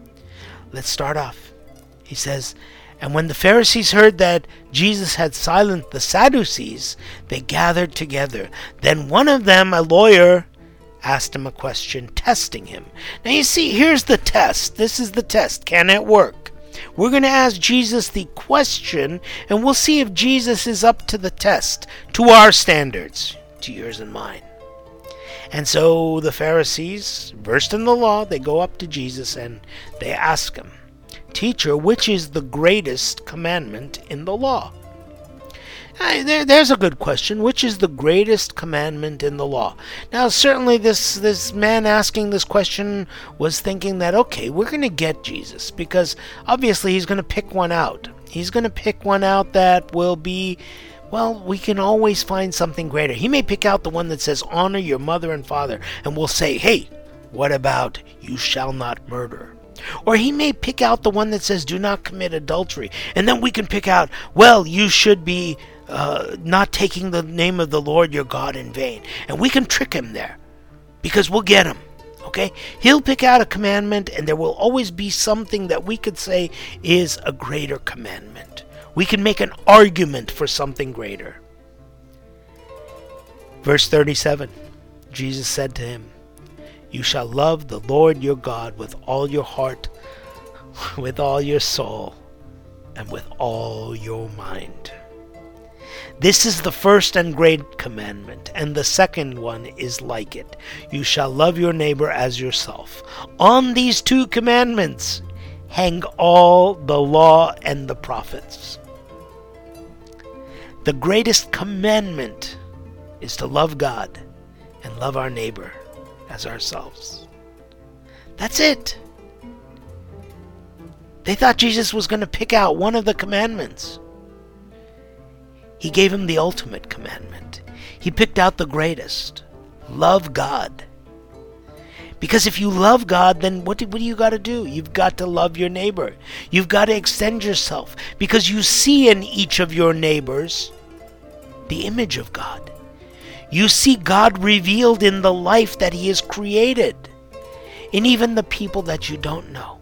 Let's start off. He says, and when the Pharisees heard that Jesus had silenced the Sadducees, they gathered together. Then one of them, a lawyer, asked him a question, testing him. Now you see, here's the test. This is the test. Can it work? We're going to ask Jesus the question, and we'll see if Jesus is up to the test, to our standards, to yours and mine. And so the Pharisees, versed in the law, they go up to Jesus and they ask him, Teacher, which is the greatest commandment in the law? Uh, there, there's a good question. Which is the greatest commandment in the law? Now, certainly this, this man asking this question was thinking that, okay, we're going to get Jesus, because obviously he's going to pick one out. He's going to pick one out that will be, well, we can always find something greater. He may pick out the one that says, honor your mother and father, and we'll say, hey, what about you shall not murder? Or he may pick out the one that says, do not commit adultery. And then we can pick out, well, you should be uh, not taking the name of the Lord your God in vain. And we can trick him there, because we'll get him. Okay? He'll pick out a commandment, and there will always be something that we could say is a greater commandment. We can make an argument for something greater. Verse thirty-seven, Jesus said to him, "You shall love the Lord your God with all your heart, with all your soul, and with all your mind." This is the first and great commandment, and the second one is like it. You shall love your neighbor as yourself. On these two commandments hang all the law and the prophets. The greatest commandment is to love God and love our neighbor as ourselves. That's it. They thought Jesus was going to pick out one of the commandments. He gave him the ultimate commandment. He picked out the greatest. Love God. Because if you love God, then what do, what do you got to do? You've got to love your neighbor. You've got to extend yourself. Because you see in each of your neighbors the image of God. You see God revealed in the life that He has created. In even the people that you don't know.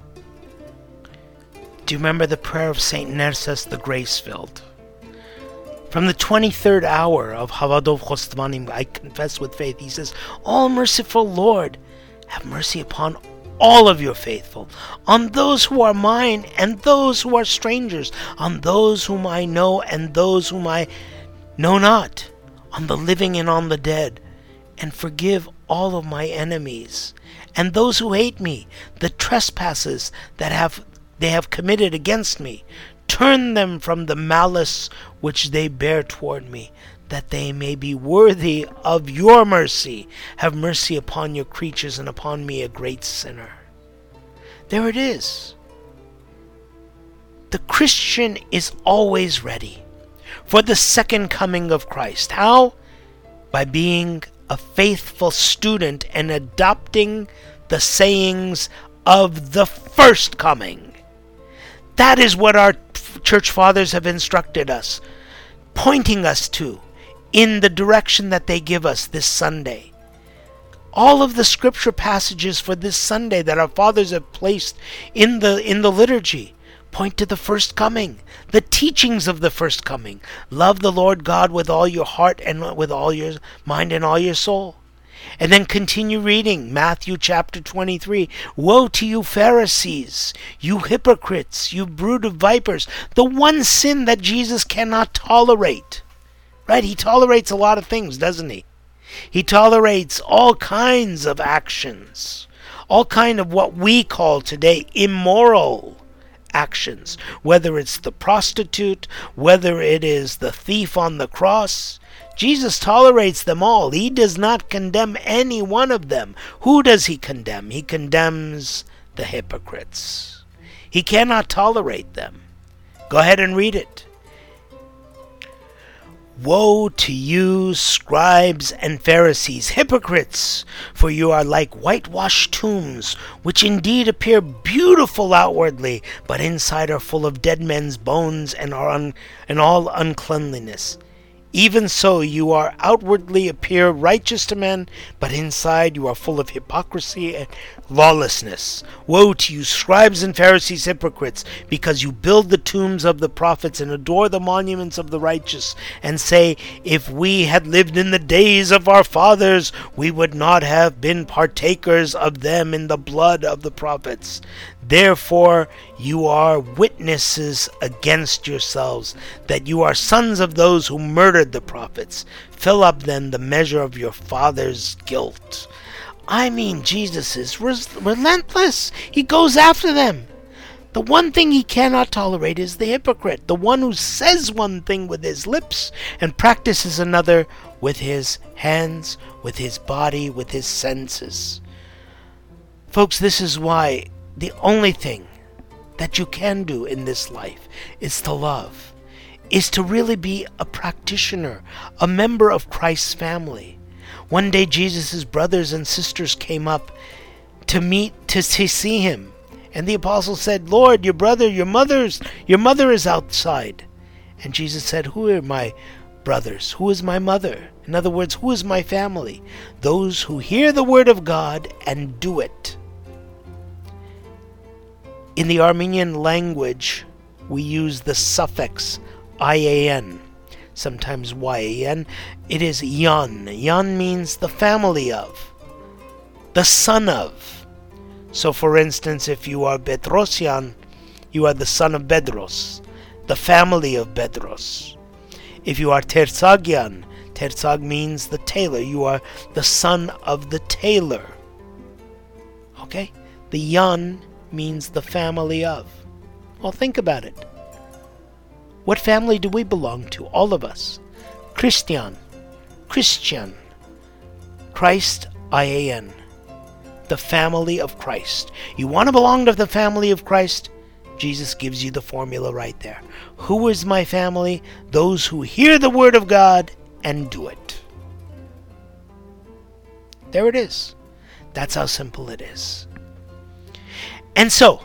Do you remember the prayer of Saint Nerses the Grace-Filled? From the twenty-third hour of Havadov Chostvanim, I confess with faith, he says, "All merciful Lord, have mercy upon all of your faithful, on those who are mine and those who are strangers, on those whom I know and those whom I know not, on the living and on the dead, and forgive all of my enemies, and those who hate me, the trespasses that have they have committed against me. Turn them from the malice which they bear toward me, that they may be worthy of your mercy. Have mercy upon your creatures and upon me, a great sinner." There it is. The Christian is always ready for the second coming of Christ. How? By being a faithful student and adopting the sayings of the first coming. That is what our church fathers have instructed us, pointing us to in the direction that they give us this Sunday. All of the scripture passages for this Sunday that our fathers have placed in the in the liturgy point to the first coming, the teachings of the first coming. Love the Lord God with all your heart and with all your mind and all your soul. And then continue reading Matthew chapter twenty-three. "Woe to you Pharisees, you hypocrites, you brood of vipers." The one sin that Jesus cannot tolerate. Right? He tolerates a lot of things, doesn't he? He tolerates all kinds of actions. All kind of what we call today immoral actions. Whether it's the prostitute, whether it is the thief on the cross. Jesus tolerates them all. He does not condemn any one of them. Who does he condemn? He condemns the hypocrites. He cannot tolerate them. Go ahead and read it. "Woe to you, scribes and Pharisees, hypocrites! For you are like whitewashed tombs, which indeed appear beautiful outwardly, but inside are full of dead men's bones and are un- and all uncleanliness. Even so, you are outwardly appear righteous to men, but inside you are full of hypocrisy and lawlessness. Woe to you, scribes and Pharisees, hypocrites, because you build the tombs of the prophets and adore the monuments of the righteous, and say, if we had lived in the days of our fathers, we would not have been partakers of them in the blood of the prophets. Therefore you are witnesses against yourselves, that you are sons of those who murdered the prophets. Fill up then the measure of your father's guilt." I mean, Jesus is res- relentless. He goes after them. The one thing he cannot tolerate is the hypocrite, the one who says one thing with his lips and practices another with his hands, with his body, with his senses. Folks, this is why the only thing that you can do in this life is to love, is to really be a practitioner, a member of Christ's family. One day Jesus' brothers and sisters came up to meet, to, to see him. And the apostle said, "Lord, your brother, your mother's, your mother is outside." And Jesus said, "Who are my brothers? Who is my mother? In other words, who is my family? Those who hear the word of God and do it. In the Armenian language, we use the suffix ian, sometimes yan. It is yan. Yan means the family of, the son of. So for instance, if you are Bedrosian, you are the son of Bedros, the family of Bedros. If you are Tertsagian, Tertsag means the tailor. You are the son of the tailor. Okay? The yan means the family of. Well, think about it. What family do we belong to? All of us. Christian. Christian. Christ, I A N. The family of Christ. You want to belong to the family of Christ? Jesus gives you the formula right there. Who is my family? Those who hear the word of God and do it. There it is. That's how simple it is. And so,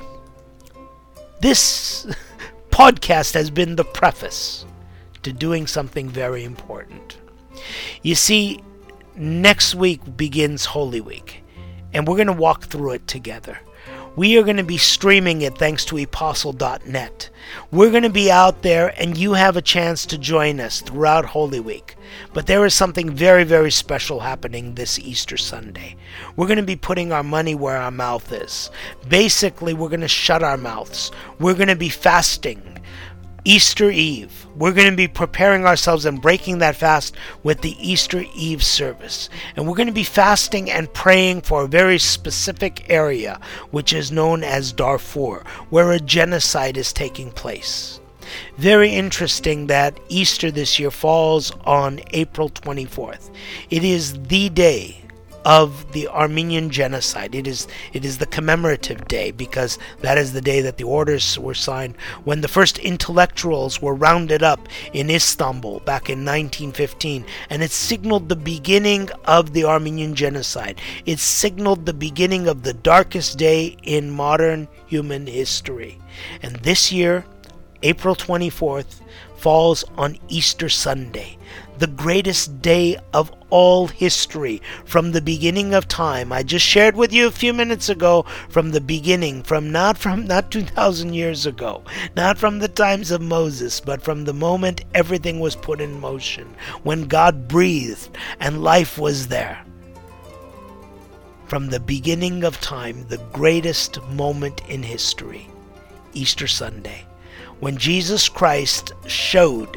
this podcast has been the preface to doing something very important. You see, next week begins Holy Week, and we're going to walk through it together. We are going to be streaming it thanks to apostle dot net. We're going to be out there, and you have a chance to join us throughout Holy Week. But there is something very, very special happening this Easter Sunday. We're going to be putting our money where our mouth is. Basically, we're going to shut our mouths. We're going to be fasting. Easter Eve. We're going to be preparing ourselves and breaking that fast with the Easter Eve service. And we're going to be fasting and praying for a very specific area, which is known as Darfur, where a genocide is taking place. Very interesting that Easter this year falls on April twenty-fourth. It is the day of the Armenian genocide. It is it is the commemorative day, because that is the day that the orders were signed when the first intellectuals were rounded up in Istanbul back in nineteen fifteen, and it signaled the beginning of the Armenian genocide. It signaled the beginning of the darkest day in modern human history. And this year, April twenty-fourth, falls on Easter Sunday, the greatest day of all history, from the beginning of time. I just shared with you a few minutes ago, from the beginning, from not from not two thousand years ago, not from the times of Moses, but from the moment everything was put in motion, when God breathed and life was there. From the beginning of time, the greatest moment in history, Easter Sunday, when Jesus Christ showed,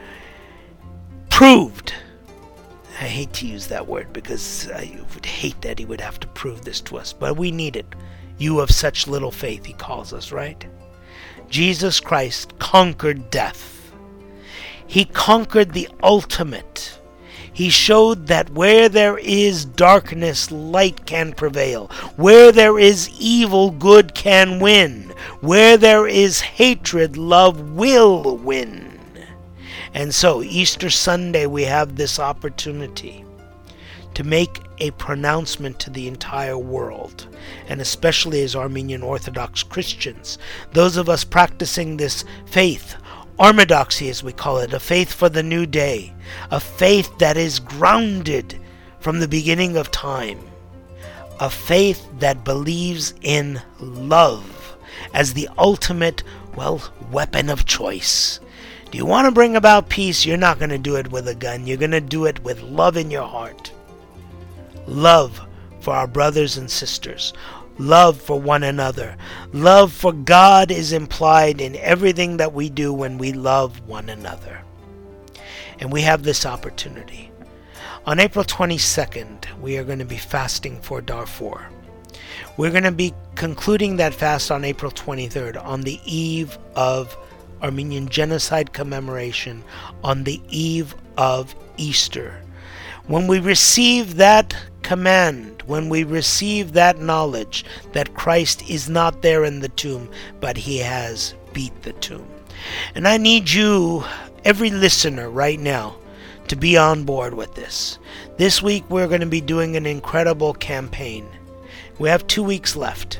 proved, I hate to use that word because I would hate that he would have to prove this to us, but we need it. You of such little faith, he calls us, right? Jesus Christ conquered death. He conquered the ultimate. He showed that where there is darkness, light can prevail. Where there is evil, good can win. Where there is hatred, love will win. And so, Easter Sunday, we have this opportunity to make a pronouncement to the entire world, and especially as Armenian Orthodox Christians, those of us practicing this faith, Orthodoxy as we call it, a faith for the new day, a faith that is grounded from the beginning of time, a faith that believes in love as the ultimate, well, weapon of choice. Do you want to bring about peace? You're not going to do it with a gun. You're going to do it with love in your heart. Love for our brothers and sisters. Love for one another. Love for God is implied in everything that we do when we love one another. And we have this opportunity. On April twenty-second, we are going to be fasting for Darfur. We're going to be concluding that fast on April twenty-third, on the eve of Armenian genocide commemoration, on the eve of Easter. When we receive that command, when we receive that knowledge that Christ is not there in the tomb, but he has beat the tomb. And I need you, every listener right now, to be on board with this. This week we're going to be doing an incredible campaign. We have two weeks left.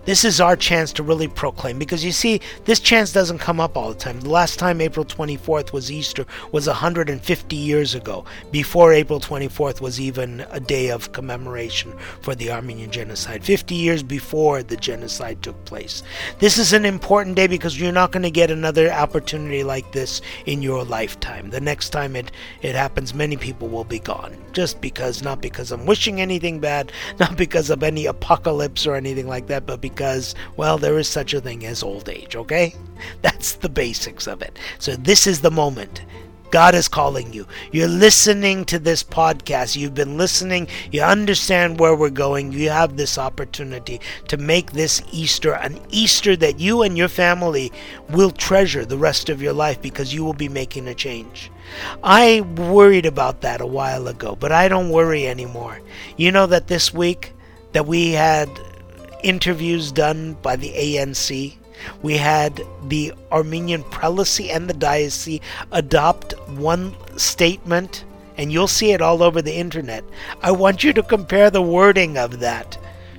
This is our chance to really proclaim, because you see, this chance doesn't come up all the time. The last time April twenty-fourth was Easter was one hundred fifty years ago, before April twenty-fourth was even a day of commemoration for the Armenian genocide, fifty years before the genocide took place. This is an important day because you're not going to get another opportunity like this in your lifetime. The next time it, it happens, many people will be gone. Just because, not because I'm wishing anything bad, not because of any apocalypse or anything like that, but because, well, there is such a thing as old age, okay? That's the basics of it. So this is the moment. God is calling you. You're listening to this podcast. You've been listening. You understand where we're going. You have this opportunity to make this Easter an Easter that you and your family will treasure the rest of your life, because you will be making a change. I worried about that a while ago, but I don't worry anymore. You know that this week that we had interviews done by the A N C. We had the Armenian prelacy and the diocese adopt one statement, and you'll see it all over the internet. I want you to compare the wording of that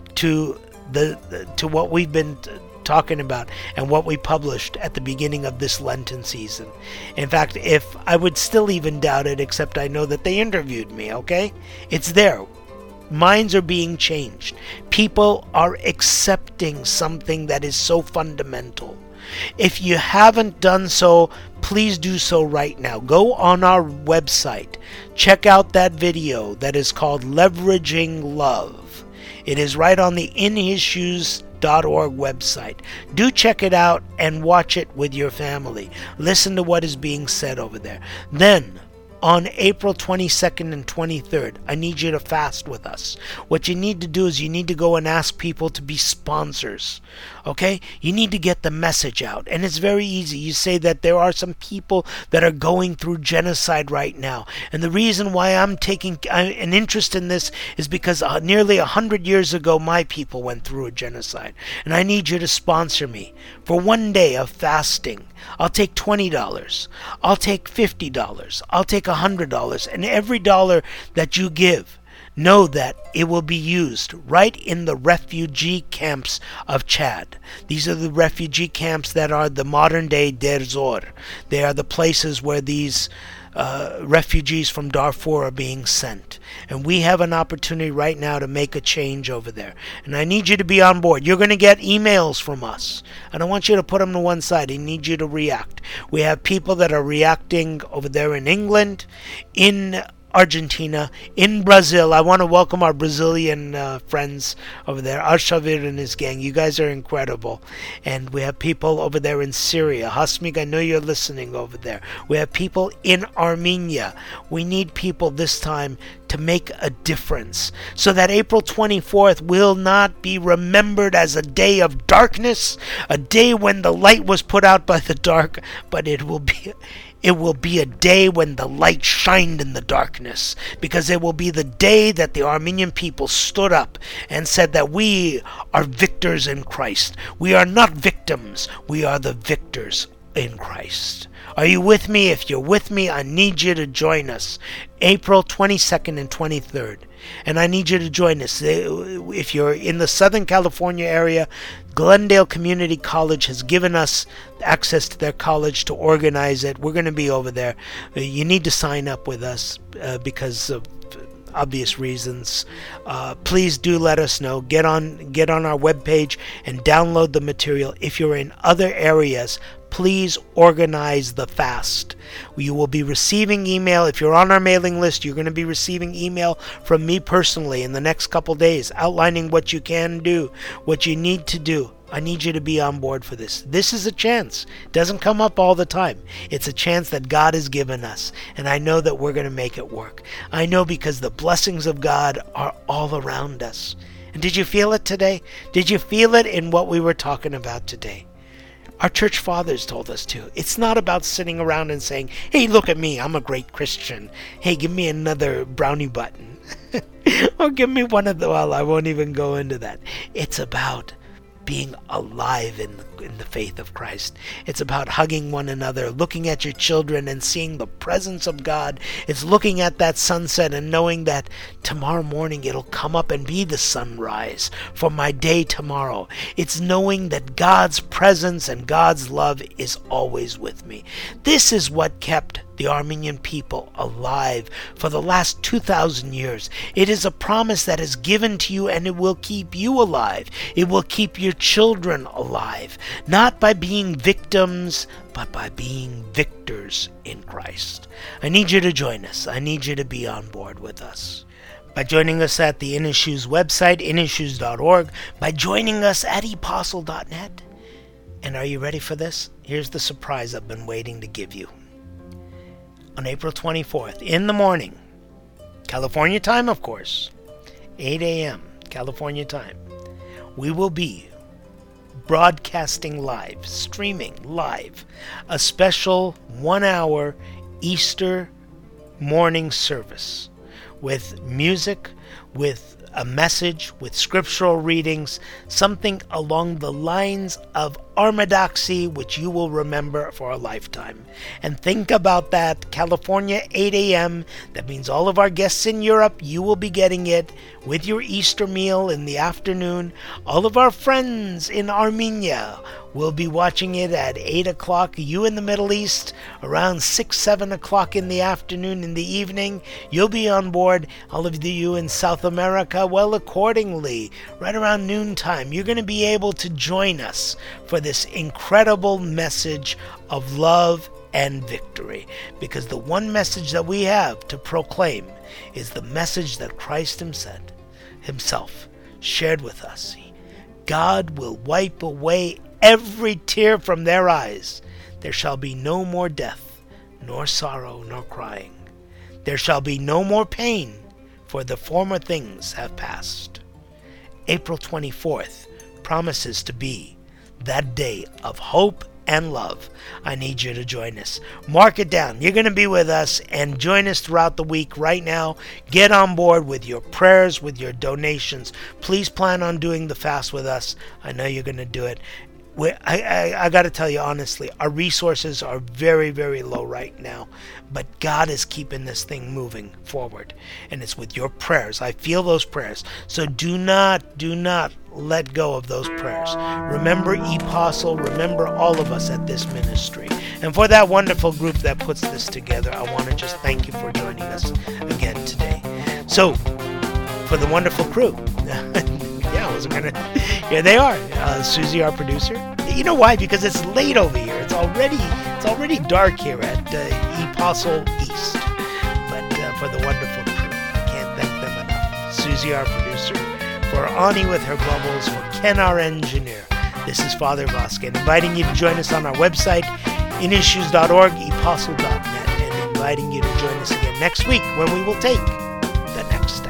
to the to what we've been t- talking about and what we published at the beginning of this Lenten season. In fact, if I would still even doubt it, except I know that they interviewed me, okay? It's there. Minds are being changed. People are accepting something that is so fundamental. If you haven't done so, please do so right now. Go on our website. Check out that video that is called Leveraging Love. It is right on the in his shoes dot org website. Do check it out and watch it with your family. Listen to what is being said over there. Then, on April twenty-second and twenty-third, I need you to fast with us. What you need to do is you need to go and ask people to be sponsors. Okay? You need to get the message out. And it's very easy. You say that there are some people that are going through genocide right now. And the reason why I'm taking an interest in this is because uh, nearly a hundred years ago, my people went through a genocide. And I need you to sponsor me for one day of fasting. I'll take twenty dollars. I'll take fifty dollars. I'll take one hundred dollars. And every dollar that you give, know that it will be used right in the refugee camps of Chad. These are the refugee camps that are the modern-day Deir Zor. They are the places where these uh, refugees from Darfur are being sent. And we have an opportunity right now to make a change over there. And I need you to be on board. You're going to get emails from us. I don't want you to put them to one side. I need you to react. We have people that are reacting over there in England, in Argentina, in Brazil. I want to welcome our Brazilian uh, friends over there, Arshavir and his gang. You guys are incredible. And we have people over there in Syria. Hasmig, I know you're listening over there. We have people in Armenia. We need people this time to make a difference, so that April twenty-fourth will not be remembered as a day of darkness, a day when the light was put out by the dark, but it will be It will be a day when the light shined in the darkness, because it will be the day that the Armenian people stood up and said that we are victors in Christ. We are not victims. We are the victors in Christ. Are you with me? If you're with me, I need you to join us April twenty-second and twenty-third. And I need you to join us. If you're in the Southern California area, Glendale Community College has given us access to their college to organize it. We're going to be over there. You need to sign up with us uh, because of obvious reasons. Uh, please do let us know. Get on, get on our webpage and download the material. If you're in other areas, please organize the fast. You will be receiving email. If you're on our mailing list, you're going to be receiving email from me personally in the next couple days outlining what you can do, what you need to do. I need you to be on board for this. This is a chance. It doesn't come up all the time. It's a chance that God has given us, and I know that we're going to make it work. I know because the blessings of God are all around us. And did you feel it today? Did you feel it in what we were talking about today? Our church fathers told us to. It's not about sitting around and saying, hey, look at me, I'm a great Christian. Hey, give me another brownie button. Or give me one of the, well, I won't even go into that. It's about being alive in in the faith of Christ. It's about hugging one another, looking at your children and seeing the presence of God. It's looking at that sunset and knowing that tomorrow morning it'll come up and be the sunrise for my day tomorrow. It's knowing that God's presence and God's love is always with me. This is what kept the Armenian people alive for the last two thousand years. It is a promise that is given to you, and it will keep you alive. It will keep your children alive, not by being victims, but by being victors in Christ. I need you to join us. I need you to be on board with us by joining us at the In Issues website, in issues dot org, by joining us at apostle dot net. And are you ready for this? Here's the surprise I've been waiting to give you. On April twenty-fourth, in the morning, California time, of course, eight a.m. California time, we will be broadcasting live, streaming live, a special one-hour Easter morning service with music, with a message, with scriptural readings, something along the lines of Armadoxy, which you will remember for a lifetime. And think about that. California, eight a.m. That means all of our guests in Europe, you will be getting it with your Easter meal in the afternoon. All of our friends in Armenia will be watching it at eight o'clock. You in the Middle East, around six, seven o'clock in the afternoon, in the evening, you'll be on board. All of you in South America, well, accordingly, right around noontime, you're going to be able to join us for this incredible message of love and victory. Because the one message that we have to proclaim is the message that Christ himself, himself shared with us. God will wipe away every tear from their eyes. There shall be no more death, nor sorrow, nor crying. There shall be no more pain, for the former things have passed. April twenty-fourth promises to be that day of hope and love. I need you to join us. Mark it down. You're going to be with us, and join us throughout the week. Right now, get on board with your prayers, with your donations. Please plan on doing the fast with us. I know you're going to do it. We, I, I, I got to tell you honestly, our resources are very, very low right now, but God is keeping this thing moving forward, and it's with your prayers. I feel those prayers, so do not, do not let go of those prayers. Remember Apostle, remember all of us at this ministry, and for that wonderful group that puts this together, I want to just thank you for joining us again today. So, for the wonderful crew, yeah, I wasn't gonna. Here they are. Uh, Susie, our producer. You know why? Because it's late over here. It's already it's already dark here at uh, Apostle East. But uh, for the wonderful crew, I can't thank them enough. Susie, our producer. For Ani with her bubbles. For Ken, our engineer. This is Father Voskin, inviting you to join us on our website, in issues dot org, apostle dot net, and inviting you to join us again next week when we will take the next step.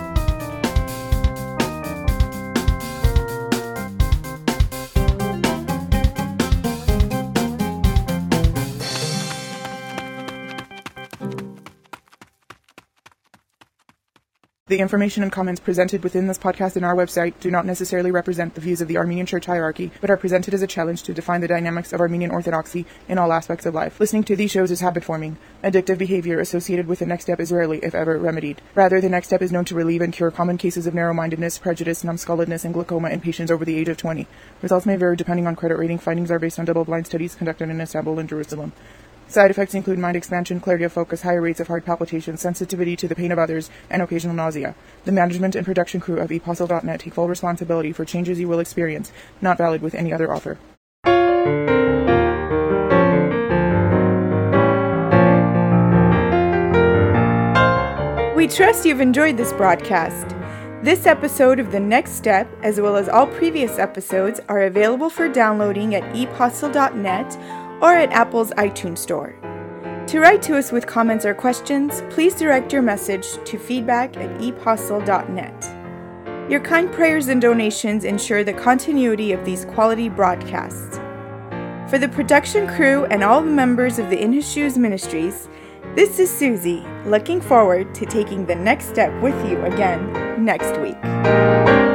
The information and comments presented within this podcast and our website do not necessarily represent the views of the Armenian Church hierarchy, but are presented as a challenge to define the dynamics of Armenian Orthodoxy in all aspects of life. Listening to these shows is habit-forming. Addictive behavior associated with the next step is rarely, if ever, remedied. Rather, the next step is known to relieve and cure common cases of narrow-mindedness, prejudice, numbskulledness, and glaucoma in patients over the age of twenty. Results may vary depending on credit rating. Findings are based on double-blind studies conducted in Istanbul and Jerusalem. Side effects include mind expansion, clarity of focus, higher rates of heart palpitations, sensitivity to the pain of others, and occasional nausea. The management and production crew of apostle dot net take full responsibility for changes you will experience, not valid with any other author. We trust you've enjoyed this broadcast. This episode of The Next Step, as well as all previous episodes, are available for downloading at apostle dot net or at Apple's iTunes Store. To write to us with comments or questions, please direct your message to feedback at apostle dot net. Your kind prayers and donations ensure the continuity of these quality broadcasts. For the production crew and all the members of the In His Shoes Ministries, this is Susie, looking forward to taking the next step with you again next week.